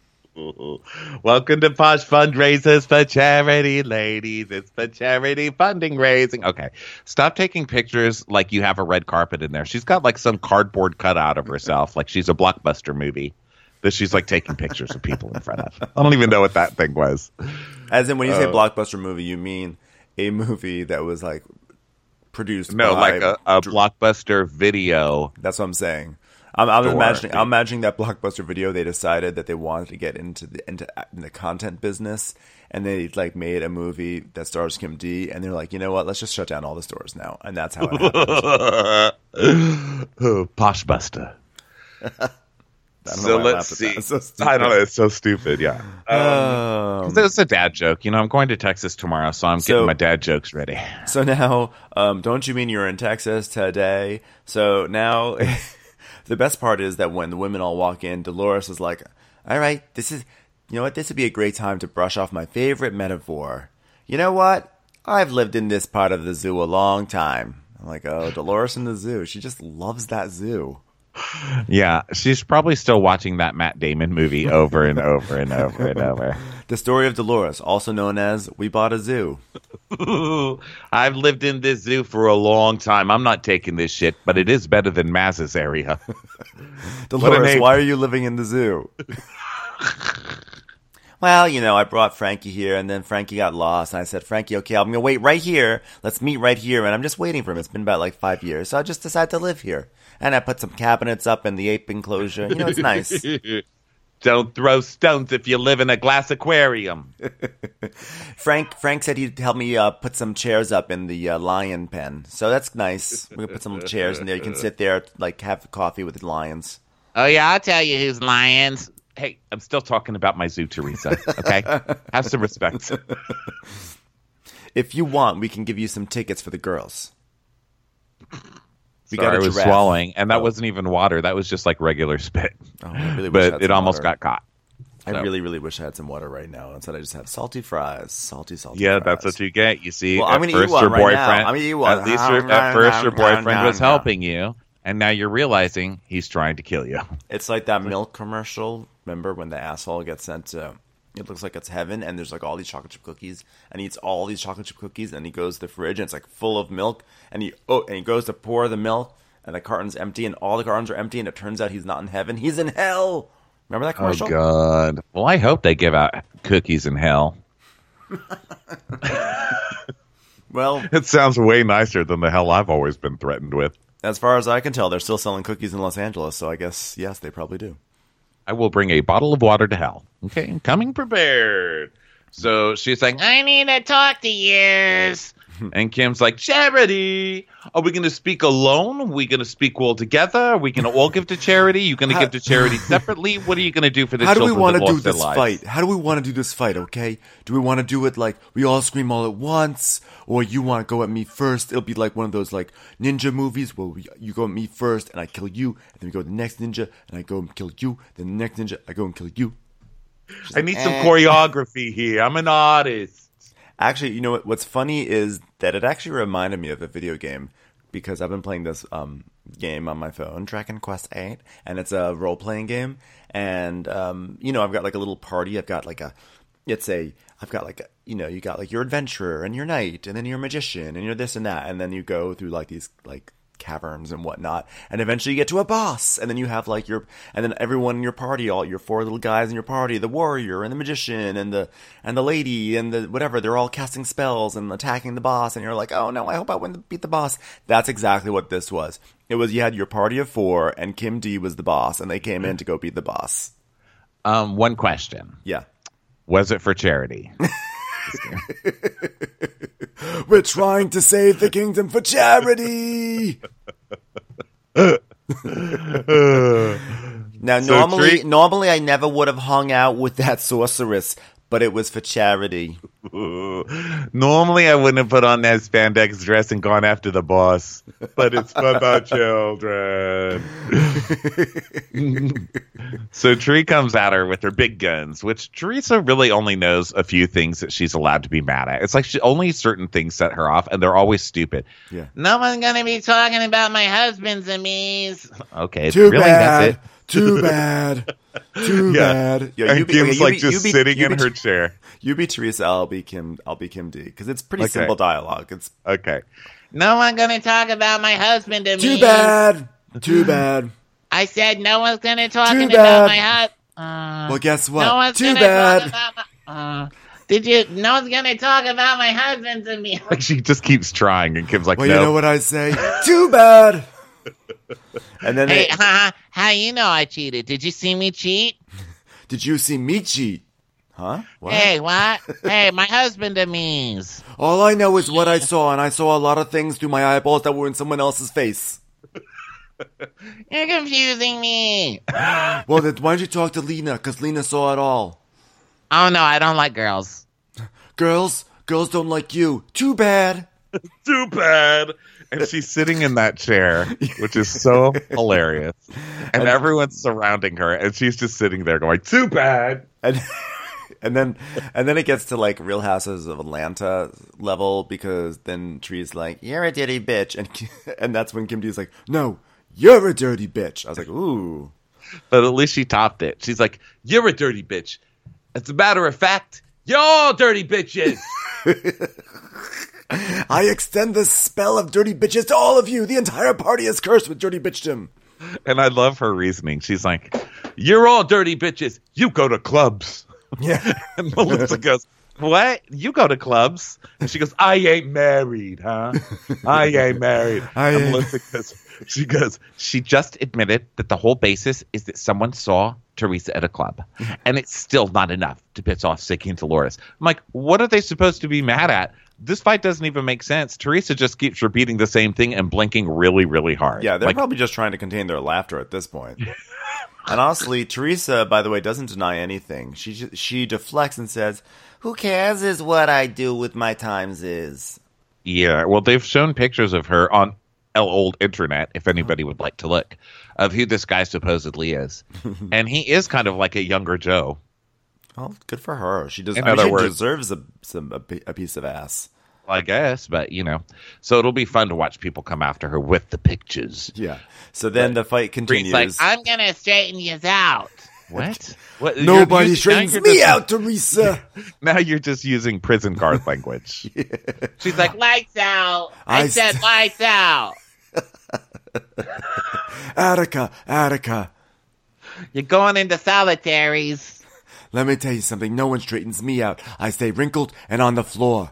Welcome to Posh Fundraisers for charity, ladies. It's for charity funding raising. Okay, stop taking pictures like you have a red carpet in there. She's got like some cardboard cutout of herself, like she's a Blockbuster movie that she's like taking pictures of people in front of. I don't even know what that thing was. As in, when you say Uh, blockbuster movie, you mean a movie that was like produced No, by... like a, a Blockbuster video. That's what I'm saying. I'm, I'm Door. imagining. I'm imagining that Blockbuster Video. They decided that they wanted to get into the into in the content business, and they like made a movie that stars Kim D. And they're like, you know what? Let's just shut down all the stores now, and that's how it happened. Poshbuster. I don't know So why I let's laughed at see. that. It's so stupid. I don't know. It's so stupid. Yeah. Um, Um, it's a dad joke. You know, I'm going to Texas tomorrow, so I'm So- getting my dad jokes ready. So now, um, don't you mean you're in Texas today? So now, the best part is that when the women all walk in, Dolores is like, "All right, this is, you know what? This would be a great time to brush off my favorite metaphor. You know what? I've lived in this part of the zoo a long time." I'm like, "Oh, Dolores in the zoo. She just loves that zoo." Yeah, she's probably still watching that Matt Damon movie over and over and over and over. The story of Dolores, also known as "We Bought a Zoo." I've lived in this zoo for a long time. I'm not taking this shit, but it is better than Maz's area. Dolores, name. why are you living in the zoo? Well, you know, I brought Frankie here, and then Frankie got lost, and I said, "Frankie, okay, I'm going to wait right here. Let's meet right here." And I'm just waiting for him. It's been about like five years, so I just decided to live here. And I put some cabinets up in the ape enclosure. You know, it's nice. Don't throw stones if you live in a glass aquarium. Frank Frank said he'd help me uh, put some chairs up in the uh, lion pen, so that's nice. We're going to put some chairs in there. You can sit there, like, have coffee with the lions. Oh, yeah, I'll tell you who's lions. Hey, I'm still talking about my zoo, Teresa. Okay, have some respect. If you want, we can give you some tickets for the girls. We Sorry, I was giraffe. swallowing, and that Oh. wasn't even water. That was just like regular spit. Oh, I really wish I but had it some almost water. got caught. I So- really, really wish I had some water right now. Instead, I just have salty fries, salty, salty. Yeah, fries. that's what you get. You see, Well, at I'm gonna eat first one your right boyfriend, now. I'm gonna eat one. at least your, at first your boyfriend was helping you, and now you're realizing he's trying to kill you. It's like that milk commercial. Remember when the asshole gets sent to? It looks like it's heaven, and there's like all these chocolate chip cookies, and he eats all these chocolate chip cookies, and he goes to the fridge, and it's like full of milk, and he oh, and he goes to pour the milk, and the carton's empty, and all the cartons are empty, and it turns out he's not in heaven, he's in hell. Remember that commercial? Oh God! Well, I hope they give out cookies in hell. Well, It sounds way nicer than the hell I've always been threatened with. as far as I can tell, they're still selling cookies in Los Angeles, so I guess yes, they probably do. I will bring a bottle of water to hell. Okay, coming prepared. So she's like, I need to talk to yours. and Kim's like, Charity, are we going to speak alone? Are we going to speak all together? Are we going to all give to charity? You going to How- give to charity separately? What are you going to do for the How do we children want that to do lost their this lives? fight? How do we want to do this fight, okay? Do we want to do it like we all scream all at once? Or you want to go at me first? It'll be like one of those like ninja movies where we, you go at me first and I kill you. And then we go to the next ninja and I go and kill you. Then the next ninja, I go and kill you. I need some Eh. choreography here. I'm an artist. Actually, you know what? What's funny is that it actually reminded me of a video game because I've been playing this um, game on my phone, Dragon Quest eight, and it's a role playing game. And um, you know, I've got like a little party. I've got like a, it's a, I've got like a, you know, you got like your adventurer and your knight, and then your magician and your this and that, and then you go through like these like caverns and whatnot, and eventually you get to a boss, and then you have like your, and then everyone in your party, all your four little guys in your party, the warrior and the magician and the and the lady and the whatever, they're all casting spells and attacking the boss, and you're like, oh no, I hope I win, beat the boss. That's exactly what this was. It was you had your party of four, and Kim D was the boss, and they came in to go beat the boss. Um, one question. Yeah. Was it for charity? We're trying to save the kingdom for charity. Now, So normally, treat- normally I never would have hung out with that sorceress, but it was for charity. Normally, I wouldn't have put on that spandex dress and gone after the boss, but it's for the children. So Tree comes at her with her big guns, which Teresa really only knows a few things that she's allowed to be mad at. It's like she, only certain things set her off, and they're always stupid. Yeah. No one's gonna be talking about my husband's and me's. Okay, Too really, bad. that's it. Too bad. Too Yeah. bad. Yeah, And you be, Kim's okay, you like be- just you be- sitting you in be- her chair. You be Teresa. I'll be Kim. I'll be Kim D. Because it's pretty Okay. simple dialogue. It's Okay. No one's gonna talk about my husband and too me. bad. Too bad. I said no one's gonna talk Too about bad. my husband. Uh, Well, guess what? no one's Too gonna bad. talk about my. Uh, did you? No one's gonna talk about my husband and me. Like she just keeps trying, and Kim's like, Well, no. you know what I say? Too bad. And then Hey, they, haha, how you know I cheated? Did you see me cheat? did you see me cheat? Huh? What? Hey, what? Hey, my husband and me's. All I know is what I saw, and I saw a lot of things through my eyeballs that were in someone else's face. You're confusing me. Well, then why don't you talk to Lena? Because Lena saw it all. Oh no, I don't like girls. Girls, girls don't like you. Too bad. Too bad. And she's sitting in that chair, which is so hilarious. And everyone's surrounding her, and she's just sitting there going, too bad. And and then and then it gets to like Real Houses of Atlanta level because then Tree's like, "You're a dirty bitch," and and that's when Kim D's like, "No, you're a dirty bitch." I was like, "Ooh." But at least she topped it. She's like, you're a dirty bitch. As a matter of fact, you're all dirty bitches. I extend the spell of dirty bitches to all of you. The entire party is cursed with dirty bitchdom. And I love her reasoning. She's like, you're all dirty bitches. You go to clubs. Yeah. And Melissa goes, what? You go to clubs? And she goes, I ain't married, huh? I ain't married. I and ain't- Melissa goes, she goes, she just admitted that the whole basis is that someone saw Teresa at a club. And it's still not enough to piss off Sicky and Dolores. I'm like, what are they supposed to be mad at? This fight doesn't even make sense. Teresa just keeps repeating the same thing and blinking really, really hard. Yeah, they're like, probably just trying to contain their laughter at this point. And honestly, Teresa, by the way, doesn't deny anything. She ju- she deflects and says, "Who cares is what I do with my times is." Yeah, well, they've shown pictures of her on L old internet, if anybody would like to look, of who this guy supposedly is. And he is kind of like a younger Joe. Well, good for her. She does. In I mean, other she words- deserves a some a, pi- a piece of ass. I guess, but you know, so it'll be fun to watch people come after her with the pictures. Yeah. So then the fight He's continues. like, I'm gonna straighten you out. What? What? Nobody you're using- now straightens you're me just- out, Teresa. Now you're just using prison guard language. She's like, lights out. I, I said st- lights out. Attica, Attica. You're going into solitaries. Let me tell you something. No one straightens me out. I stay wrinkled and on the floor.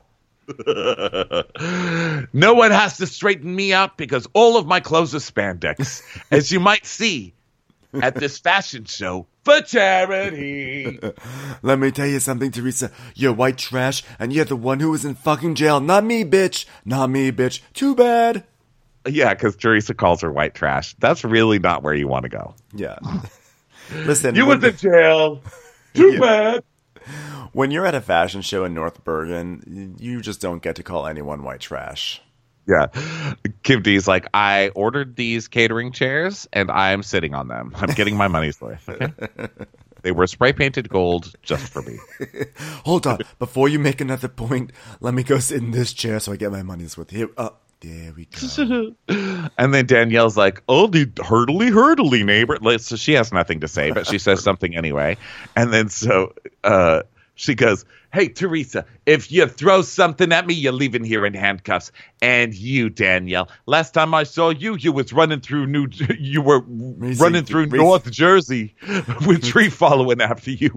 No one has to straighten me out because all of my clothes are spandex, as you might see at this fashion show for charity. Let me tell you something, Teresa. You're white trash, and you're the one who was in fucking jail. Not me, bitch. Not me, bitch. Too bad. Yeah, because Teresa calls her white trash. That's really not where you want to go. Yeah. Listen, You when, was in jail. Too bad. when you're at a fashion show in North Bergen, you just don't get to call anyone white trash. Yeah. Kim D's like, I ordered these catering chairs and I'm sitting on them. I'm getting my money's worth. Okay? They were spray painted gold just for me. Hold on. Before you make another point, let me go sit in this chair so I get my money's worth. Here, uh, there we go. And then Danielle's like, oh, the hurdly hurdly neighbor. Like, so she has nothing to say, but she says something anyway. And then so uh, she goes, hey, Teresa, if you throw something at me, you're leaving here in handcuffs. And you, Danielle, last time I saw you, you was running through New, you were running through racing. North Jersey with Tree following after you.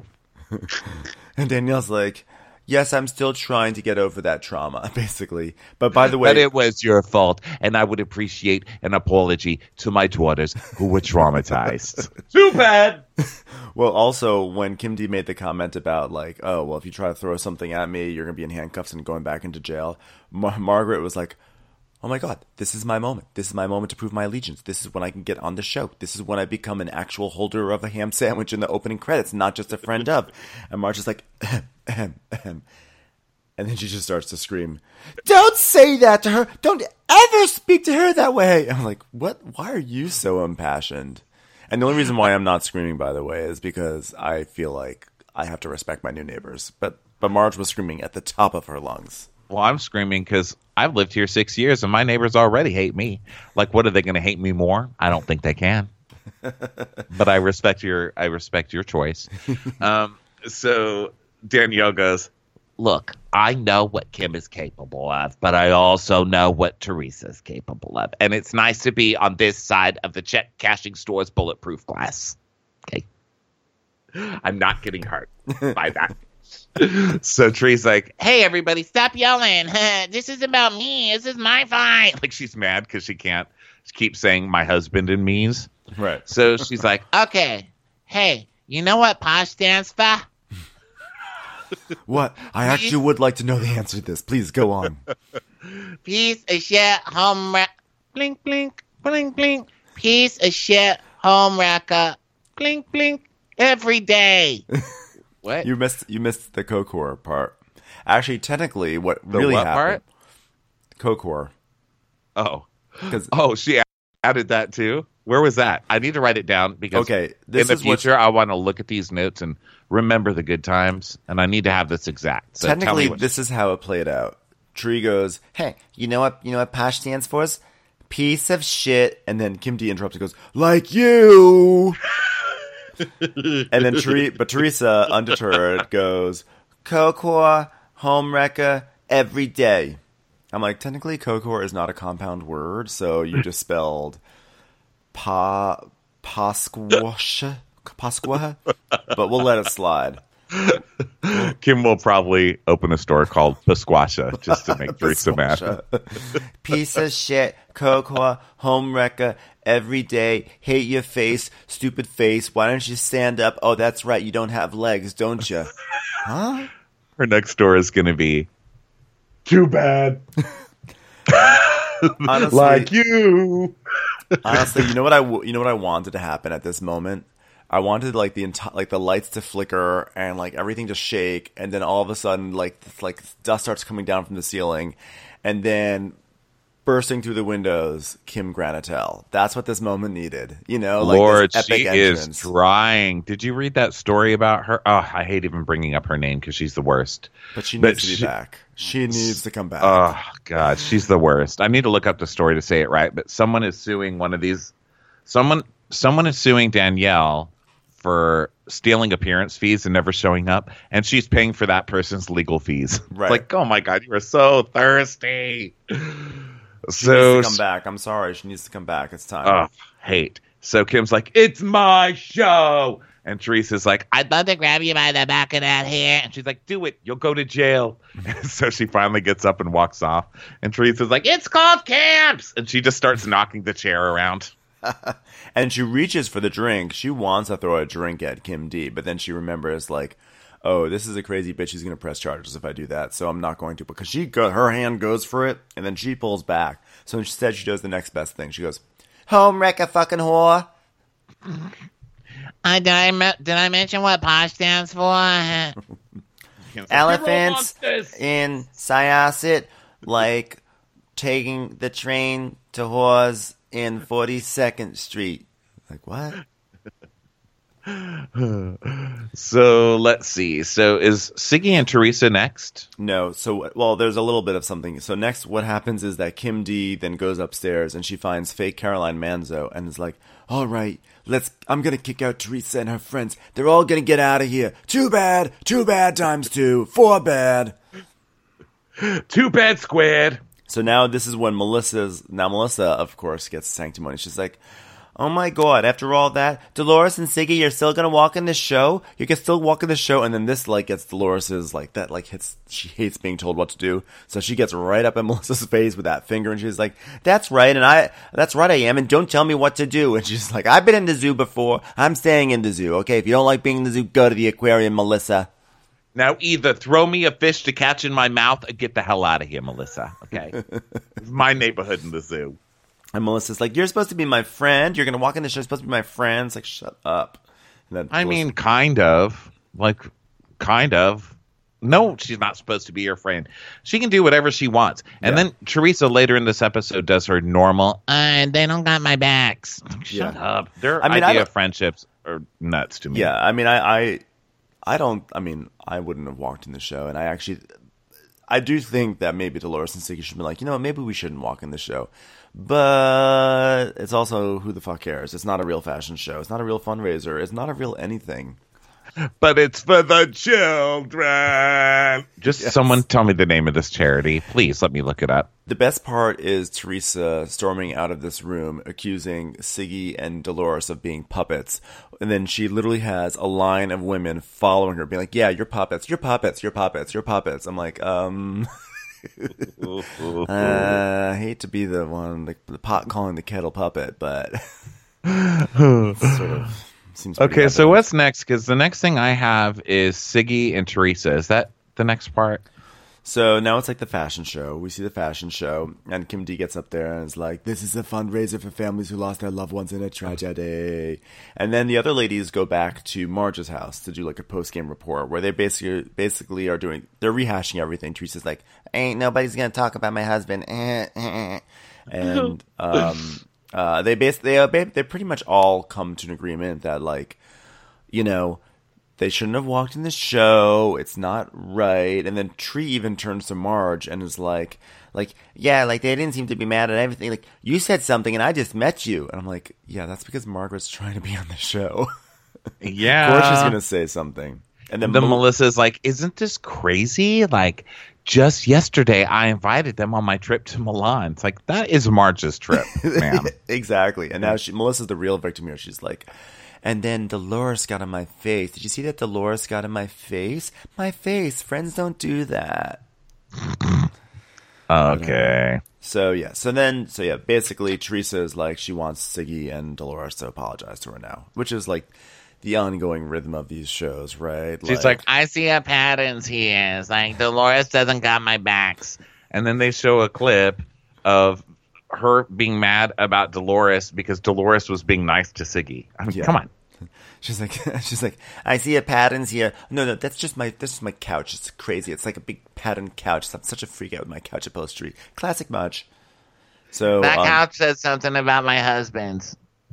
And Danielle's like, yes, I'm still trying to get over that trauma, basically. But by the way, But it was your fault, and I would appreciate an apology to my daughters who were traumatized. Too bad. well, also when Kim D made the comment about like, oh, well, if you try to throw something at me, you're gonna be in handcuffs and going back into jail. Mar- Margaret was like, oh my God, this is my moment. This is my moment to prove my allegiance. This is when I can get on the show. This is when I become an actual holder of a ham sandwich in the opening credits, not just a friend of. And Marge is like, ahem, ahem, ahem. And then she just starts to scream, don't say that to her. Don't ever speak to her that way. I'm like, what? Why are you so impassioned? And the only reason why I'm not screaming, by the way, is because I feel like I have to respect my new neighbors. But, but Marge was screaming at the top of her lungs. Well, I'm screaming because I've lived here six years and my neighbors already hate me. Like, what are they going to hate me more? I don't think they can. But I respect your, I respect your choice. Um, so Danielle goes, look, I know what Kim is capable of, but I also know what Teresa's capable of. And it's nice to be on this side of the check cashing store's bulletproof glass. Okay. I'm not getting hurt by that. So Tree's like, Hey, everybody, stop yelling. This is about me. This is my fight. like she's mad because she can't she keeps saying my husband and me's. Right. So she's like, Okay. Hey, you know what POSH stands for? What? I actually would like to know the answer to this. Please go on. Piece of shit home wreck. Blink, blink, blink, blink. Piece of shit home wrecker. Blink, blink. Every day. What? You missed you missed the Kokor part. Actually, technically, what The really what happened? Kokor. oh, Because oh, she added that too. Where was that? I need to write it down because Okay, this in the is what's- future I want to look at these notes and remember the good times, and I need to have this exact. So tell me technically, what- this is how it played out. Tree goes, "Hey, you know what? You know what POSH stands for? Is piece of shit." And then Kim D interrupts and goes, "Like you." And then Tree, but Teresa, undeterred, goes, "Kokor, home wrecker, every day." I'm like, technically, Kokor is not a compound word, so you just spelled pa pasquasha pasqua, but we'll let it slide. Kim will probably open a store called Pasquasha just to make Teresa mad. Piece of shit, Kokor, home wrecker, every day, hate your face, stupid face, why don't you stand up? Oh, that's right, you don't have legs, don't you? Huh? Her next store is going to be too bad. Honestly, Like you. honestly, you know what I w- you know what I wanted to happen at this moment? I wanted like the enti- like the lights to flicker and like everything to shake, and then all of a sudden like this, like dust starts coming down from the ceiling, and then bursting through the windows, Kim Granitel. That's what this moment needed. You know, like Lord, this epic she entrance. is trying. Did you read that story about her? Oh, I hate even bringing up her name because she's the worst. But she But needs to be she- back. She needs to come back. Oh, God, she's the worst. I need to look up the story to say it right, but someone is suing one of these. Someone, someone is suing Danielle for stealing appearance fees and never showing up, and she's paying for that person's legal fees. Right. Like, oh my God, you are so thirsty. she so needs to come back. I'm sorry. She needs to come back. It's time. Oh, hate. So Kim's like, it's my show. And Teresa's like, I'd love to grab you by the back of that hair. and she's like, do it. You'll go to jail. So she finally gets up and walks off. And Teresa's like, it's called camps. And she just starts knocking the chair around. And she reaches for the drink. She wants to throw a drink at Kim D, but then she remembers, like, oh, this is a crazy bitch. She's going to press charges if I do that, so I'm not going to. Because she go, her hand goes for it, and then she pulls back. So instead, she does the next best thing. She goes, home wreck a fucking whore. I, did, I, me- did I mention what POSH stands for? Kim's like, Elephants "You're all monsters." in Syosset, like taking the train to whores in forty-second Street. Like, what? So let's see. So is Siggy and Teresa next? No, so, well, there's a little bit of something. So next, what happens is that Kim D then goes upstairs and she finds fake Caroline Manzo and is like, all right, let's, I'm going to kick out Teresa and her friends. They're all going to get out of here. Too bad, too bad times two, four bad. Too bad, squared. So now this is when Melissa's, now Melissa, of course, gets sanctimony. She's like, oh my God, after all that, Dolores and Siggy, you're still gonna walk in the show? You can still walk in the show, and then this, like, gets Dolores's, like, that, like, hits, she hates being told what to do, so she gets right up in Melissa's face with that finger, and she's like, that's right, and I, that's right I am, and don't tell me what to do, and she's like, I've been in the zoo before, I'm staying in the zoo, okay, if you don't like being in the zoo, go to the aquarium, Melissa. Now either throw me a fish to catch in my mouth or get the hell out of here, Melissa. Okay? It's my neighborhood in the zoo. And Melissa's like, you're supposed to be my friend, you're gonna walk in the show, you're supposed to be my friend. It's like, shut up. And then I Melissa- mean, kind of. Like, kind of. No, she's not supposed to be your friend. She can do whatever she wants. And Yeah. then Teresa later in this episode does her normal, Uh, they don't got my backs. shut Yeah. up. Their I mean, I idea don't- of friendships are nuts to me. Yeah, I mean, I, I, I don't. I mean, I wouldn't have walked in the show, and I actually, I do think that maybe Dolores and Siggy should be like, you know, maybe we shouldn't walk in the show, but it's also who the fuck cares? It's not a real fashion show. It's not a real fundraiser. It's not a real anything. But it's for the children. Just Yes. someone tell me the name of this charity. Please let me look it up. The best part is Teresa storming out of this room, accusing Siggy and Dolores of being puppets. And then she literally has a line of women following her, being like, yeah, you're puppets, you're puppets, you're puppets, you're puppets. I'm like, um, uh, I hate to be the one, the, the pot calling the kettle puppet, but sort of seems pretty Okay, so evident. what's next? Because the next thing I have is Siggy and Teresa. Is that the next part? So now it's like the fashion show. We see the fashion show, and Kim D gets up there and is like, this is a fundraiser for families who lost their loved ones in a tragedy. And then the other ladies go back to Marge's house to do like a post-game report where they basically basically are doing, they're rehashing everything. Teresa's like, ain't nobody's going to talk about my husband. And um, uh, they basically, they, uh, they pretty much all come to an agreement that, like, you know, they shouldn't have walked in the show. It's not right. And then Tree even turns to Marge and is like, like, yeah, like they didn't seem to be mad at everything. Like, you said something and I just met you. And I'm like, yeah, that's because Margaret's trying to be on the show. Yeah. Of course she's going to say something. And then Then Mel- Melissa's like, isn't this crazy? Like, just yesterday I invited them on my trip to Milan. It's like, that is Marge's trip, ma'am. Exactly. And now she, Melissa's the real victim here. She's like, and then Dolores got in my face. Did you see that Dolores got in my face? My face. Friends don't do that. Okay. So yeah, so then, so yeah, basically Teresa is like, she wants Siggy and Dolores to apologize to her now, which is like the ongoing rhythm of these shows, right? She's like, I see a patterns here. It's like Dolores doesn't got my backs. and then they show a clip of her being mad about Dolores because Dolores was being nice to Siggy. I mean, Yeah. come on. she's like, she's like, I see a patterns here. No, no, that's just my, this is my couch. It's crazy. It's like a big pattern couch. I'm such a freak out with my couch upholstery. Classic Marge. So That um, couch says something about my husband's.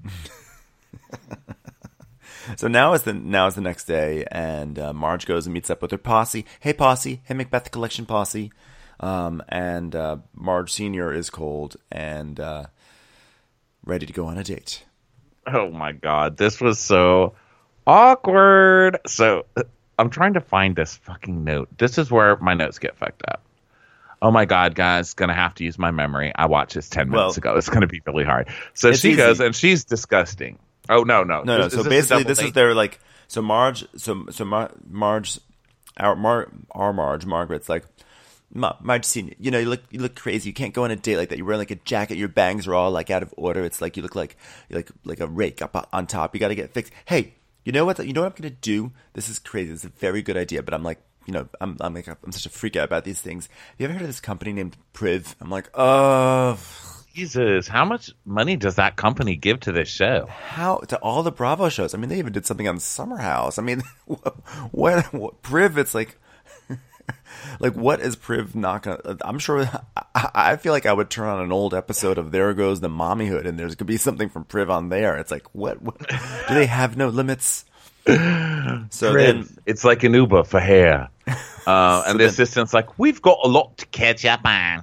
So now is the now is the next day, and uh, Marge goes and meets up with her posse. Hey posse, hey Macbeth Collection posse, um, and uh, Marge Senior is cold and uh, ready to go on a date. Oh my god, this was so awkward. So I'm trying to find this fucking note. This is where my notes get fucked up. Oh my god, guys, gonna have to use my memory. I watched this ten minutes Well, ago. It's gonna be really hard. So it's she easy. goes and she's disgusting. Oh no, no, No, no. Is- So is this a basically, double this is date? their like. So Marge, so so Mar- Marge, our Mar, our Marge, Margaret's like, Ma- Marge Senior, you know, you look you look crazy. You can't go on a date like that. You're wearing like a jacket. Your bangs are all like out of order. It's like you look like like like a rake up on top. You got to get fixed. Hey, you know what? You know what I'm gonna do? This is crazy. This is a very good idea. But I'm like, you know, I'm I'm like I'm such a freak out about these things. Have you ever heard of this company named Priv? I'm like, oh. Jesus, how much money does that company give to this show? How to all the Bravo shows? I mean, they even did something on Summer House. I mean, what, what, what Priv? It's like, like what is Priv not gonna? I'm sure. I, I feel like I would turn on an old episode of There Goes the Mommyhood, and there's gonna be something from Priv on there. It's like, what? what do they have no limits? So then, It's like an Uber for hair. Uh, So and the then- assistant's like, we've got a lot to catch up on.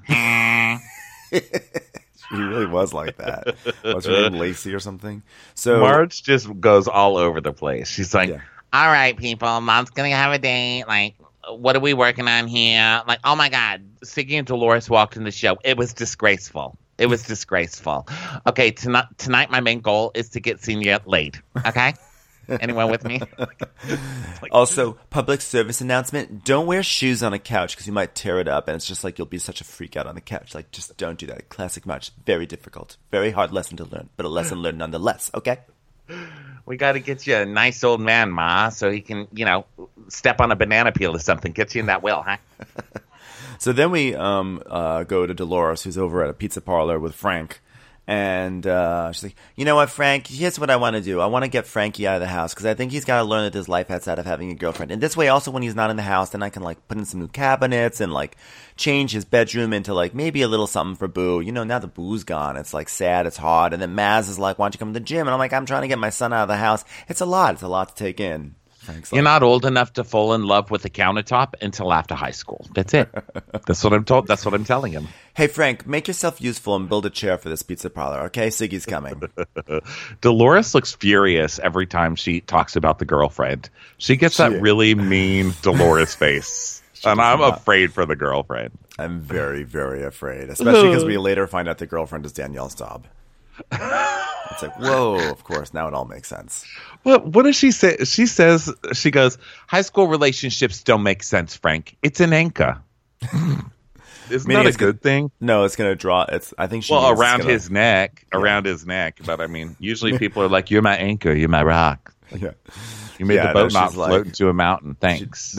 he really was like that. What's her name, Lacey or something? So Marge just goes all over the place. She's like, Yeah. All right, people, Mom's gonna have a date. Like, what are we working on here? Like, oh my God, Siggy and Dolores walked in the show. It was disgraceful. It was disgraceful. Okay, tonight, tonight my main goal is to get Senior laid. Okay? Anyone with me? Also, public service announcement: don't wear shoes on a couch because you might tear it up, and it's just like you'll be such a freak out on the couch. Like, just don't do that. Classic Marge. Very difficult. Very hard lesson to learn, but a lesson learned nonetheless. Okay. We got to get you a nice old man, Ma, so he can, you know, step on a banana peel or something. Get you in that will, huh? So then we um uh go to Dolores, who's over at a pizza parlor with Frank. And uh, she's like, you know what, Frank? Here's what I want to do. I want to get Frankie out of the house because I think he's got to learn that there's life outside of having a girlfriend. And this way, also, when he's not in the house, then I can like put in some new cabinets and like change his bedroom into like maybe a little something for Boo. You know, now the Boo's gone, it's like sad, it's hard. And then Maz is like, why don't you come to the gym? And I'm like, I'm trying to get my son out of the house. It's a lot. It's a lot to take in. Frank's You're like, not old enough to fall in love with a countertop until after high school. That's it. That's what I'm told. That's what I'm telling him. hey, Frank, make yourself useful and build a chair for this pizza parlor, okay? Siggy's coming. Dolores looks furious every time she talks about the girlfriend. She gets that She- really mean Dolores face. And I'm not. afraid for the girlfriend. I'm very, very afraid, especially because we later find out the girlfriend is Danielle Staub. It's like, whoa, of course, now it all makes sense. What what does she say? She says, she goes, high school relationships don't make sense, Frank. It's an anchor. Isn't Meaning that a it's gonna- good thing? No, it's going to draw, it's, I think she Well, means it's around gonna- his neck, around his neck. But I mean, usually people are like, "You're my anchor, you're my rock. Yeah. You made Yeah, the no, boat not she's like- float into a mountain. Thanks."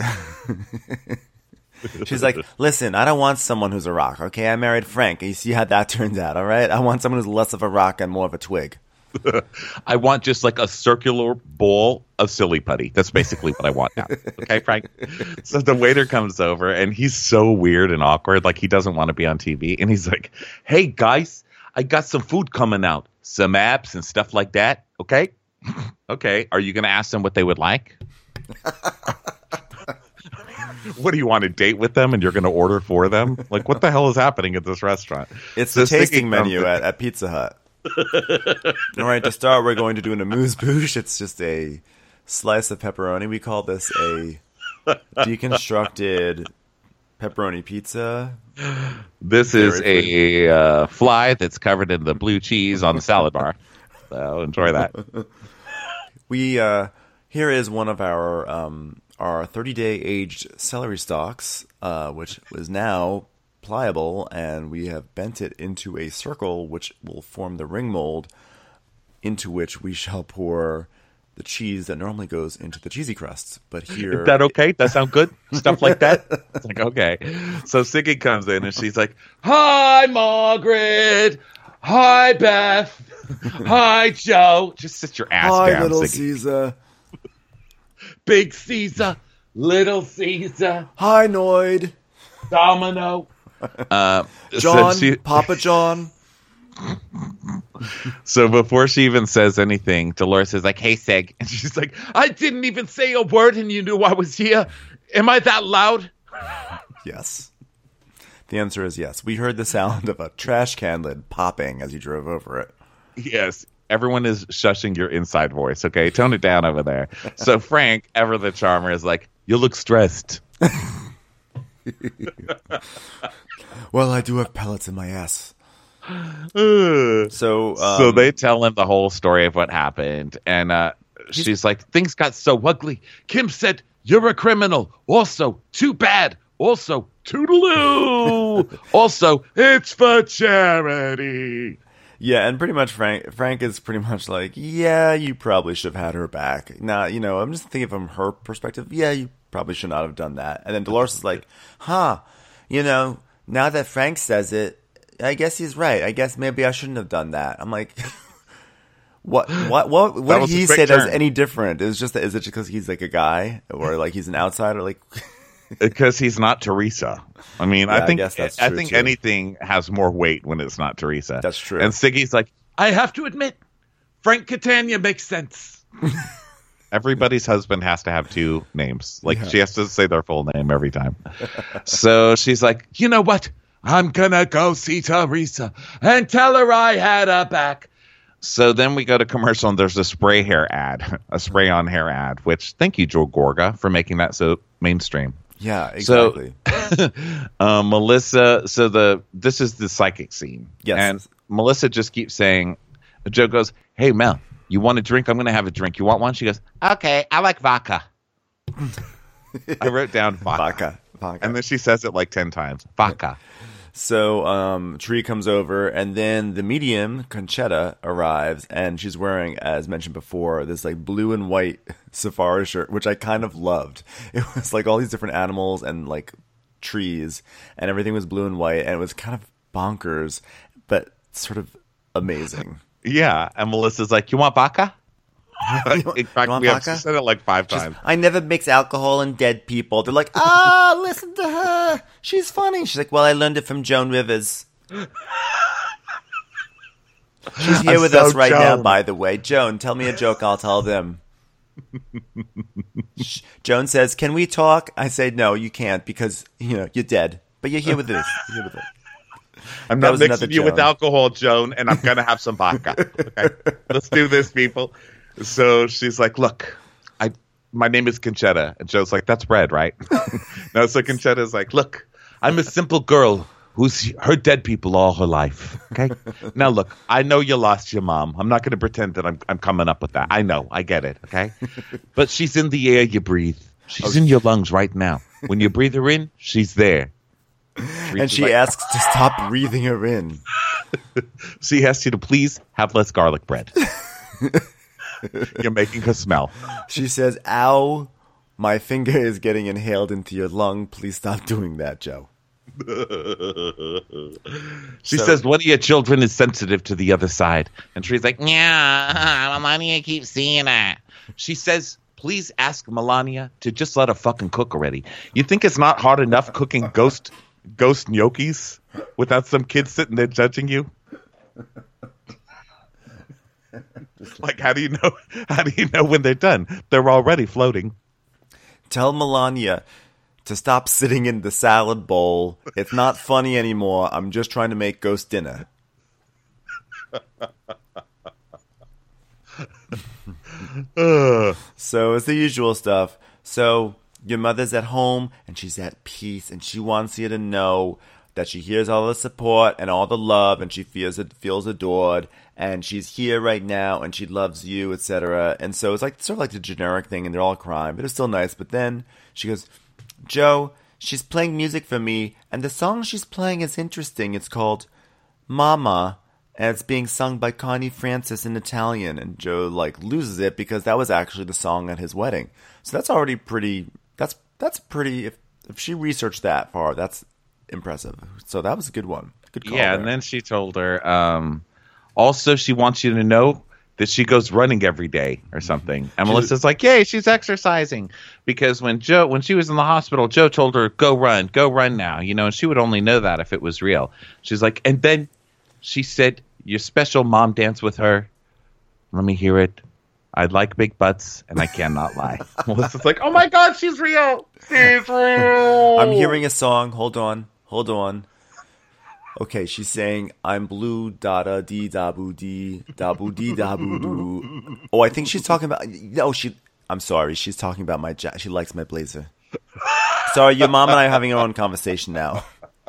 She's like, listen, I don't want someone who's a rock, okay? I married Frank. You see how that turns out, all right? I want someone who's less of a rock and more of a twig. I want just like a circular bowl of silly putty. That's basically what I want now. Okay, Frank? So the waiter comes over and he's so weird and awkward. Like he doesn't want to be on T V. And he's like, hey, guys, I got some food coming out. Some apps and stuff like that. Okay? Okay. Are you going to ask them what they would like? What do you want to date with them and you're going to order for them? Like, what the hell is happening at this restaurant? It's So the Siggy tasting comes menu in- at, at Pizza Hut. All right, to start, we're going to do an amuse-bouche. It's just a slice of pepperoni. We call this a deconstructed pepperoni pizza. This is Very a uh, fly that's covered in the blue cheese on the salad bar. So enjoy that. We uh, here is one of our um, our thirty-day aged celery stalks, uh, which is now pliable, and we have bent it into a circle, which will form the ring mold, into which we shall pour the cheese that normally goes into the cheesy crusts. But here, Is that okay? That sound good? Stuff like that? It's like, okay. So Siggy comes in and she's like, hi, Margaret. Hi, Beth. Hi, Joe. Just sit your ass hi, down, little Siggy. Caesar. Big Caesar. Little Caesar. Hi, Noid. Domino. Uh, so John, she- Papa John. So before she even says anything, Dolores is like, hey, Sig. And she's like, I didn't even say a word and you knew I was here. Am I that loud? Yes. The answer is yes. We heard the sound of a trash can lid popping as you drove over it. Yes. Everyone is shushing your inside voice, okay? Tone it down over there. So Frank, ever the charmer, is like, you look stressed. Well, I do have pellets in my ass. so So, um, so they tell him the whole story of what happened. And uh, she's like, things got so ugly. Kim said, you're a criminal. Also, too bad. Also, toodaloo. Also, it's for charity. Yeah, and pretty much Frank Frank is pretty much like, yeah, you probably should have had her back. Now, you know, I'm just thinking from her perspective, yeah, you probably should not have done that. And then Dolores is like, huh, you know, now that Frank says it, I guess he's right. I guess maybe I shouldn't have done that. I'm like, what what what what did was a he quick say that's turn. any different? Is just is it just because he's like a guy or like he's an outsider? Like, Because he's not Teresa. I mean, Yeah, I I think guess that's I true, think too. anything has more weight when it's not Teresa. That's true. And Siggy's like, I have to admit, Frank Catania makes sense. Everybody's husband has to have two names. Like, Yeah. she has to say their full name every time. So she's like, you know what? I'm gonna go see Teresa and tell her I had her back. So then we go to commercial and there's a spray hair ad, a spray on hair ad, which thank you, Joe Gorga, for making that so mainstream. yeah, exactly. um, Melissa, so the this is the psychic scene. Yes. And Melissa just keeps saying, Joe goes, hey, Mel, you want a drink? I'm going to have a drink. You want one? She goes, okay, I like vodka. I wrote down vodka. Vodka. Vodka. And then she says it like ten times. Vodka. So um, Tree comes over, and then the medium, Conchetta, arrives, and she's wearing, as mentioned before, this like blue and white safari shirt, which I kind of loved. It was like all these different animals and like trees, and everything was blue and white, and it was kind of bonkers, but sort of amazing. Yeah. And Melissa's like, you want vodka? In fact, want we have vodka? said it like five Just, times. I never mix alcohol and dead people. They're like, ah, listen to her. She's funny. She's like, well, I learned it from Joan Rivers. She's here I'm with so us right now, Joan. by the way. Joan, tell me a joke. I'll tell them. Sh- Joan says, can we talk? I say, no, you can't because, you know, you're dead. But you're here with us. You're here with us. I'm That not was mixing another you with Joan. alcohol, Joan, and I'm going to have some vodka. Okay? Let's do this, people. So she's like, look, I, my name is Conchetta. And Joe's like, that's bread, right? No, so Conchetta's like, look, I'm a simple girl who's heard dead people all her life. Okay? Now, look, I know you lost your mom. I'm not going to pretend that I'm, I'm coming up with that. I know. I get it. Okay? But she's in the air you breathe. She's in your lungs right now. When you breathe her in, she's there. And she like, asks to stop breathing her in. She asks you to please have less garlic bread. You're making her smell. She says, ow, my finger is getting inhaled into your lung. Please stop doing that, Joe. She So- says one of your children is sensitive to the other side. And she's like, Yeah, Melania keeps seeing that. she says, please ask Melania to just let her fucking cook already. You think it's not hard enough cooking ghost ghost gnocchis without some kids sitting there judging you? Like, how do you know? How do you know when they're done? They're already floating. Tell Melania to stop sitting in the salad bowl. It's not funny anymore. I'm just trying to make ghost dinner. So it's the usual stuff. So your mother's at home and she's at peace and she wants you to know that she hears all the support and all the love and she feels it feels adored and she's here right now and she loves you, et cetera. And so it's like sort of like the generic thing and they're all crying, but it's still nice. But then she goes, Joe, she's playing music for me and the song she's playing is interesting. It's called Mama. And it's being sung by Connie Francis in Italian. And Joe, like, loses it because that was actually the song at his wedding. So that's already pretty... That's that's pretty... If, if she researched that far, that's impressive. So that was a good one. Good call Yeah, there. and then she told her, um, also she wants you to know that she goes running every day or something. And Melissa's like, yay, she's exercising. Because when Joe, when she was in the hospital, Joe told her, go run, go run now. You know, and she would only know that if it was real. She's like, and then she said, your special mom dance with her. Let me hear it. I like big butts, and I cannot lie. Melissa's like, oh my God, she's real. She's real. I'm hearing a song. Hold on. Hold on. Okay, she's saying, I'm blue, da-da, dee, da-boo, dee, da-boo, dee, da-boo, doo. Oh, I think she's talking about, no, she, I'm sorry, she's talking about my, ja- she likes my blazer. Sorry, your mom and I are having our own conversation now.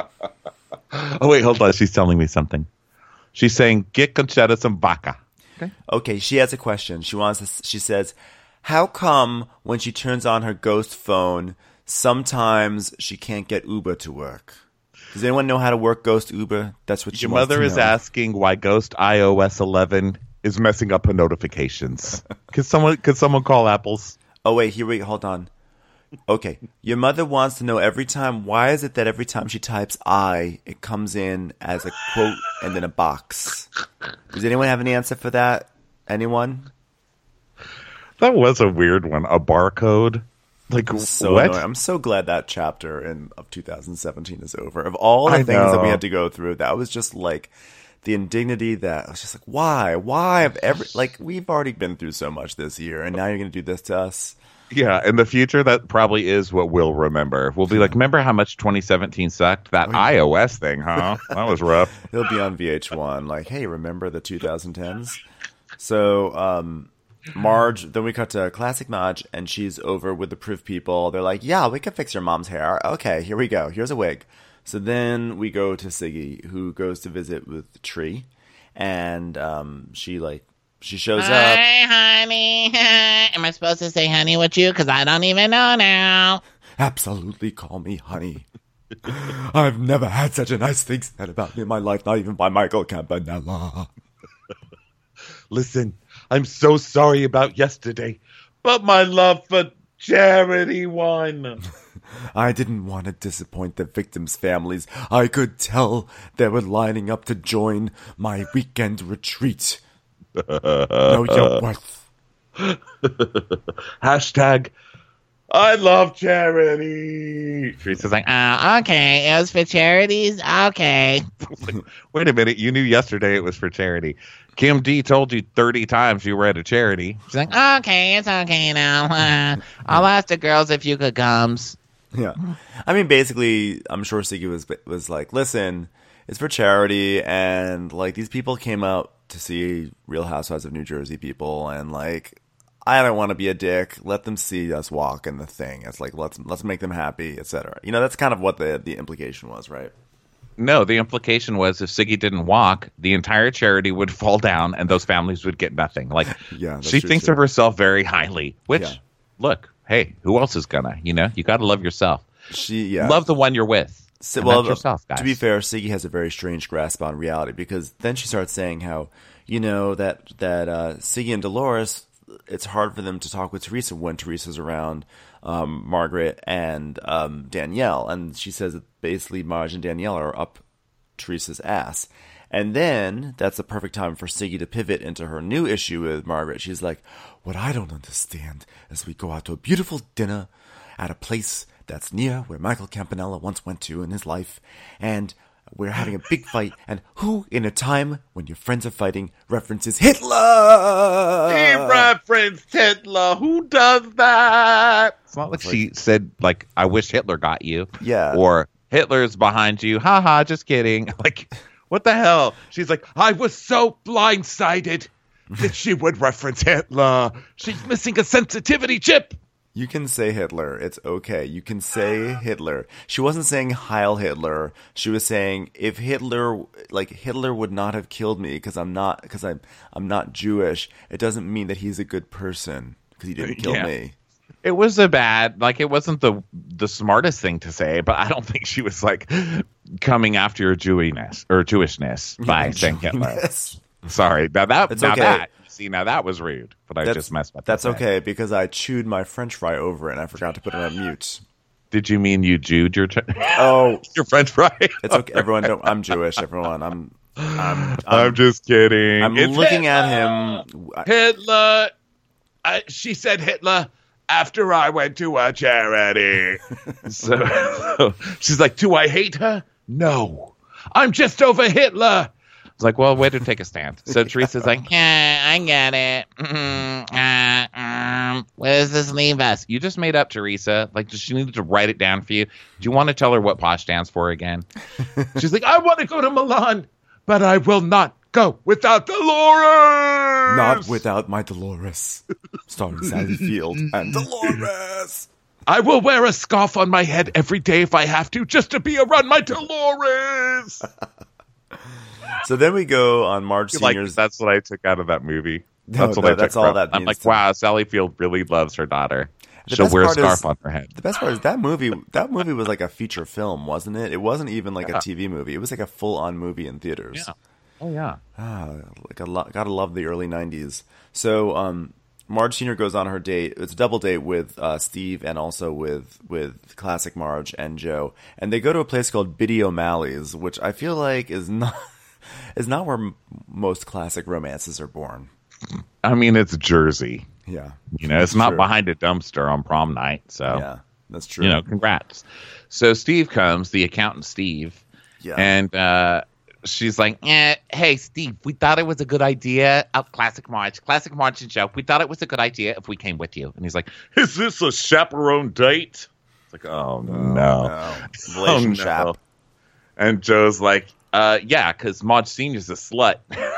Oh, wait, hold on. She's telling me something. She's saying, get Conchetta some vodka. Okay. Okay, she has a question. She wants to, she says, how come when she turns on her ghost phone, sometimes she can't get Uber to work? Does anyone know how to work Ghost Uber? That's what she Your wants mother to is know. asking why Ghost i O S eleven is messing up her notifications. Could someone could someone call Apples? Oh, wait, here we go. Hold on. Okay, your mother wants to know every time, why is it that every time she types I, it comes in as a quote and then a box? Does anyone have an answer for that? Anyone? That was a weird one. A barcode? Like, So what? annoying. I'm so glad that chapter in of two thousand seventeen is over. Of all the I things that we know. had to go through, that was just like the indignity that I was just like, why? Why have every like we've already been through so much this year, and now you're going to do this to us? Yeah, in the future, that probably is what we'll remember. We'll be like, remember how much twenty seventeen sucked? That iOS thing, huh? That was rough. He'll be on V H one, like, hey, remember the twenty tens? So, um, Marge, then we cut to Classic Marge, and she's over with the proof people. They're like, yeah, we can fix your mom's hair. Okay, here we go. Here's a wig. So then we go to Siggy, who goes to visit with Tree, and um, she, like, she shows up. Hi, honey. Am I supposed to say honey with you? Because I don't even know now. Absolutely call me honey. I've never had such a nice thing said about me in my life, not even by Michael Campanella. Listen, I'm so sorry about yesterday, but my love for Charity won. I didn't want to disappoint the victims' families. I could tell they were lining up to join my weekend retreat. Know your worth. Hashtag, I love Charity. Teresa's like, Oh, okay. It was for charities? Okay. wait a minute, you knew yesterday it was for charity. Kim D told you thirty times you were at a charity. She's like, okay, it's okay now. I'll ask the girls if you could come. Yeah. I mean, basically, I'm sure Siggy was was like, listen, it's for charity, and, like, these people came out to see Real Housewives of New Jersey people, and, like, I don't want to be a dick. Let them see us walk in the thing. It's like, let's let's make them happy, et cetera. You know, that's kind of what the, the implication was, right? No, the implication was if Siggy didn't walk, the entire charity would fall down and those families would get nothing. Like, Yeah, that's she true, thinks too. of herself very highly, which, Yeah. look, hey, who else is gonna? You know, you got to love yourself. She, yeah. Love the one you're with. Si- And well, that's yourself, guys. to be fair, Siggy has a very strange grasp on reality, because then she starts saying how, you know, that that uh, Siggy and Dolores, it's hard for them to talk with Teresa when Teresa's around um, Margaret and um, Danielle. And she says that basically Marge and Danielle are up Teresa's ass. And then that's the perfect time for Siggy to pivot into her new issue with Margaret. She's like, what I don't understand is we go out to a beautiful dinner at a place that's near where Michael Campanella once went to in his life, and we're having a big fight, and who, in a time when your friends are fighting, references Hitler? He referenced Hitler. Who does that? It's not like she said, like, I wish Hitler got you. Yeah. Or Hitler's behind you. Ha ha, just kidding. Like, what the hell? She's like, I was so blindsided that she would reference Hitler. She's missing a sensitivity chip. You can say Hitler. It's okay. You can say Hitler. She wasn't saying Heil Hitler. She was saying if Hitler, like Hitler, would not have killed me because I'm not because I'm I'm not Jewish. It doesn't mean that he's a good person because he didn't kill Yeah. me. It was a bad, like, it wasn't the the smartest thing to say, but I don't think she was like coming after your Jewiness or Jewishness by saying Hitler. Yes. Sorry, now that It's now okay. that see now that was rude, but I That's, just messed up. That's that. okay because I chewed my French fry over it and I forgot to put it on mute. Did you mean you Jewed your Oh, your French fry? it's okay. Everyone, don't. I'm Jewish. Everyone, I'm. I'm. I'm, I'm just kidding. I'm It's looking at him. I- Hitler. I, she said Hitler after I went to a charity. so she's like, do I hate her? No. I'm just over Hitler. It's like, well, way to take a stand. So Teresa's like, yeah, I get it. Mm-hmm. Uh, um, where does this leave us? You just made up Teresa. Like, does she need to write it down for you? Do you want to tell her what POSH stands for again? She's like, I want to go to Milan, but I will not go without Dolores. Not without my Dolores. Starring Sally Field and Dolores. I will wear a scarf on my head every day if I have to, just to be around my Dolores. So then we go on Marge Like, Senior's. that's what I took out of that movie. No, That's what no, I took that's all from. that I'm means like, to- wow, Sally Field really loves her daughter. The She'll best wear a part scarf is- on her head. The best part is that movie. That movie was like a feature film, wasn't it? It wasn't even like Yeah. a T V movie. It was like a full-on movie in theaters. Yeah. Oh yeah. Ah, like a lo- gotta love the early nineties. So, um, Marge Senior goes on her date. It's a double date with uh, Steve and also with with classic Marge and Joe, and they go to a place called Biddy O'Malley's, which I feel like is not is not where m- most classic romances are born. I mean, it's Jersey. Yeah, You know, it's not Sure. behind a dumpster on prom night. So, yeah, that's true. you know, congrats. So Steve comes, the accountant Steve, yeah, and uh, she's like, eh, hey, Steve, we thought it was a good idea. Oh, classic Marge, classic Marge and Joe. We thought it was a good idea if we came with you. And he's like, is this a chaperone date? It's like, oh, no. no. Relation Oh, chap. no. And Joe's like, uh, yeah, because Marge Senior's a slut.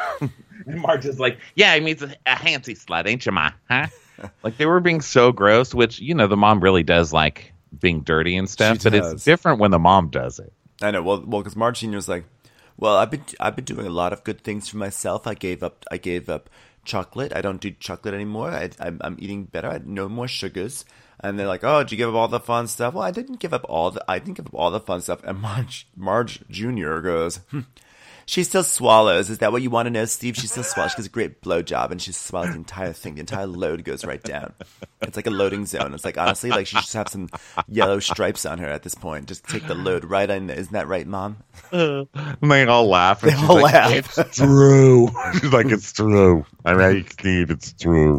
And Marge is like, yeah, I mean, it's a, a handsy slut, ain't you, Ma? Huh? Like, they were being so gross, which, you know, the mom really does like being dirty and stuff, She but does. it's different when the mom does it. I know. Well, well, because Marge Senior's like, well, I've been I've been doing a lot of good things for myself. I gave up I gave up chocolate. I don't do chocolate anymore. I, I'm I'm eating better. I, no more sugars. And they're like, oh, did you give up all the fun stuff? Well, I didn't give up all the I didn't give up all the fun stuff. And Marge Marge Junior goes, hmm, she still swallows. Is that what you want to know, Steve? She still swallows. She gets a great blowjob, and she swallows the entire thing. The entire load goes right down. It's like a loading zone. It's like, honestly, like she should have some yellow stripes on her at this point. Just take the load right in. Isn't that right, Mom? And they all laugh. And They she's all like, laugh. It's true. She's like, it's true. I mean, Steve, it's true.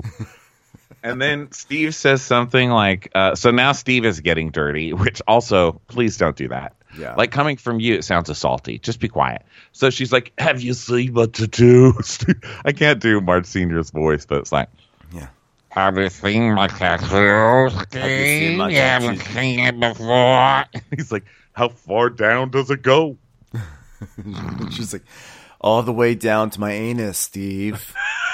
And then Steve says something like, uh, so now Steve is getting dirty, which also, please don't do that. Yeah. Like, coming from you, it sounds assaulty. Just be quiet. So she's like, have you seen what to do? I can't do Marge Senior's voice, but it's like, Yeah. have you seen my tattoo, Steve? Have you seen my You haven't tattoo? seen it before. He's like, how far down does it go? She's like, all the way down to my anus, Steve.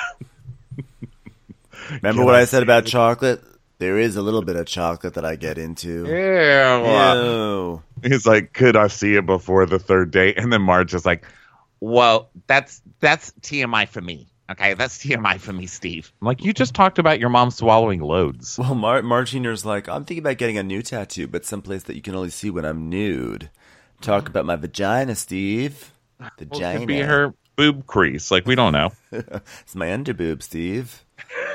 Remember Can what I I said see about it? chocolate? There is a little bit of chocolate that I get into. Ew. Ew. He's like, could I see it before the third date? And then Marge is like, well, that's that's T M I for me. Okay, that's T M I for me, Steve. I'm like, you just talked about your mom swallowing loads. Well, Mar- Marge Senior's like, I'm thinking about getting a new tattoo, but someplace that you can only see when I'm nude. Talk about my vagina, Steve. Well, Vagina. it could be her boob crease. Like, we don't know. It's my underboob, Steve.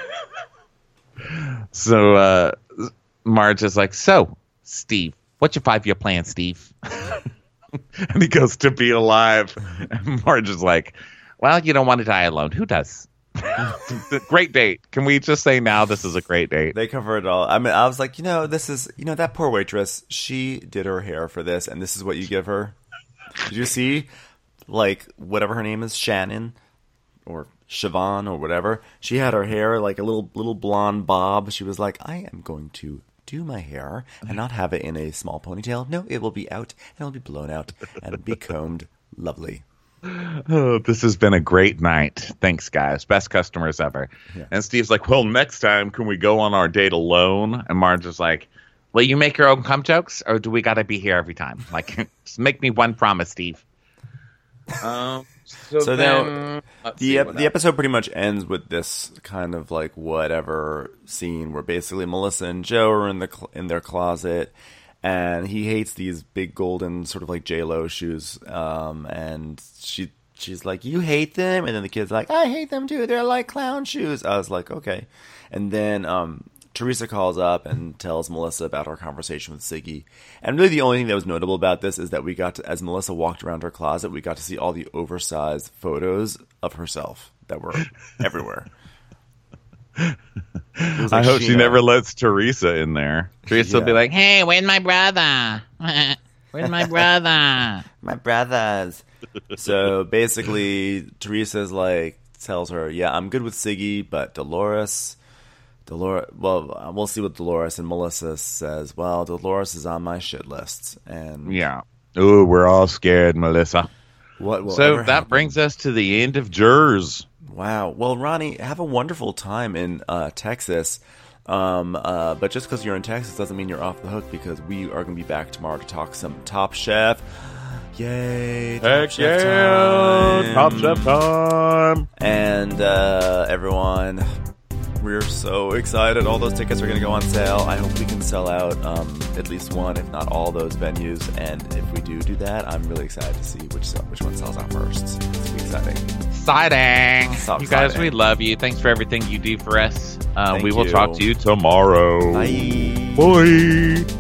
So uh, Marge is like, so, Steve, what's your five-year plan, Steve? And he goes, to be alive. And Marge is like, well, you don't want to die alone. Who does? Great date. Can we just say now this is a great date? They cover it all. I mean, I was like, you know, this is, you know, that poor waitress, she did her hair for this, and this is what you give her. Did you see? Like, whatever her name is, Shannon, or Siobhan, or whatever. She had her hair like a little little blonde bob. She was like, I am going to do my hair and not have it in a small ponytail. No, it will be out, and it'll be blown out, and be combed. Lovely. Oh, this has been a great night. Thanks, guys. Best customers ever. Yeah. And Steve's like, well, next time, can we go on our date alone? And Marge is like, will you make your own cum jokes, or do we got to be here every time? Like, just make me one promise, Steve. Um, so So then, now, let's The see ep- what the else. episode pretty much ends with this kind of like whatever scene where basically Melissa and Joe are in the cl- in their closet, and he hates these big golden sort of like J Lo shoes, um, and she she's like, you hate them, and then the kid's like, I hate them too. They're like clown shoes. I was like, okay, and then um, Teresa calls up and tells Melissa about her conversation with Siggy. And really the only thing that was notable about this is that we got to, as Melissa walked around her closet, we got to see all the oversized photos of herself that were everywhere. It was I like hope she Sheena. never lets Teresa in there. Teresa will be Yeah. like, Hey, where's my brother? Where's my brother? My brothers. So basically, Teresa's like, tells her, yeah, I'm good with Siggy, but Dolores, Dolores, well, we'll see what Dolores, and Melissa says, well, Dolores is on my shit list. And Yeah. Oh, we're all scared, Melissa. what will So ever that happen? brings us to the end of Jers. Wow. Well, Ronnie, have a wonderful time in uh, Texas. Um, uh, but just because you're in Texas doesn't mean you're off the hook, because we are going to be back tomorrow to talk some Top Chef. Yay! Top Heck Chef yeah! time. Top Chef time! And uh, everyone, we're so excited. All those tickets are going to go on sale. I hope we can sell out um, at least one, if not all, those venues. And if we do do that, I'm really excited to see which which one sells out first. It's going to be exciting. Exciting. Stop You guys, exciting. we love you. Thanks for everything you do for us. Uh, Thank we will you. talk to you tomorrow. Bye. Bye.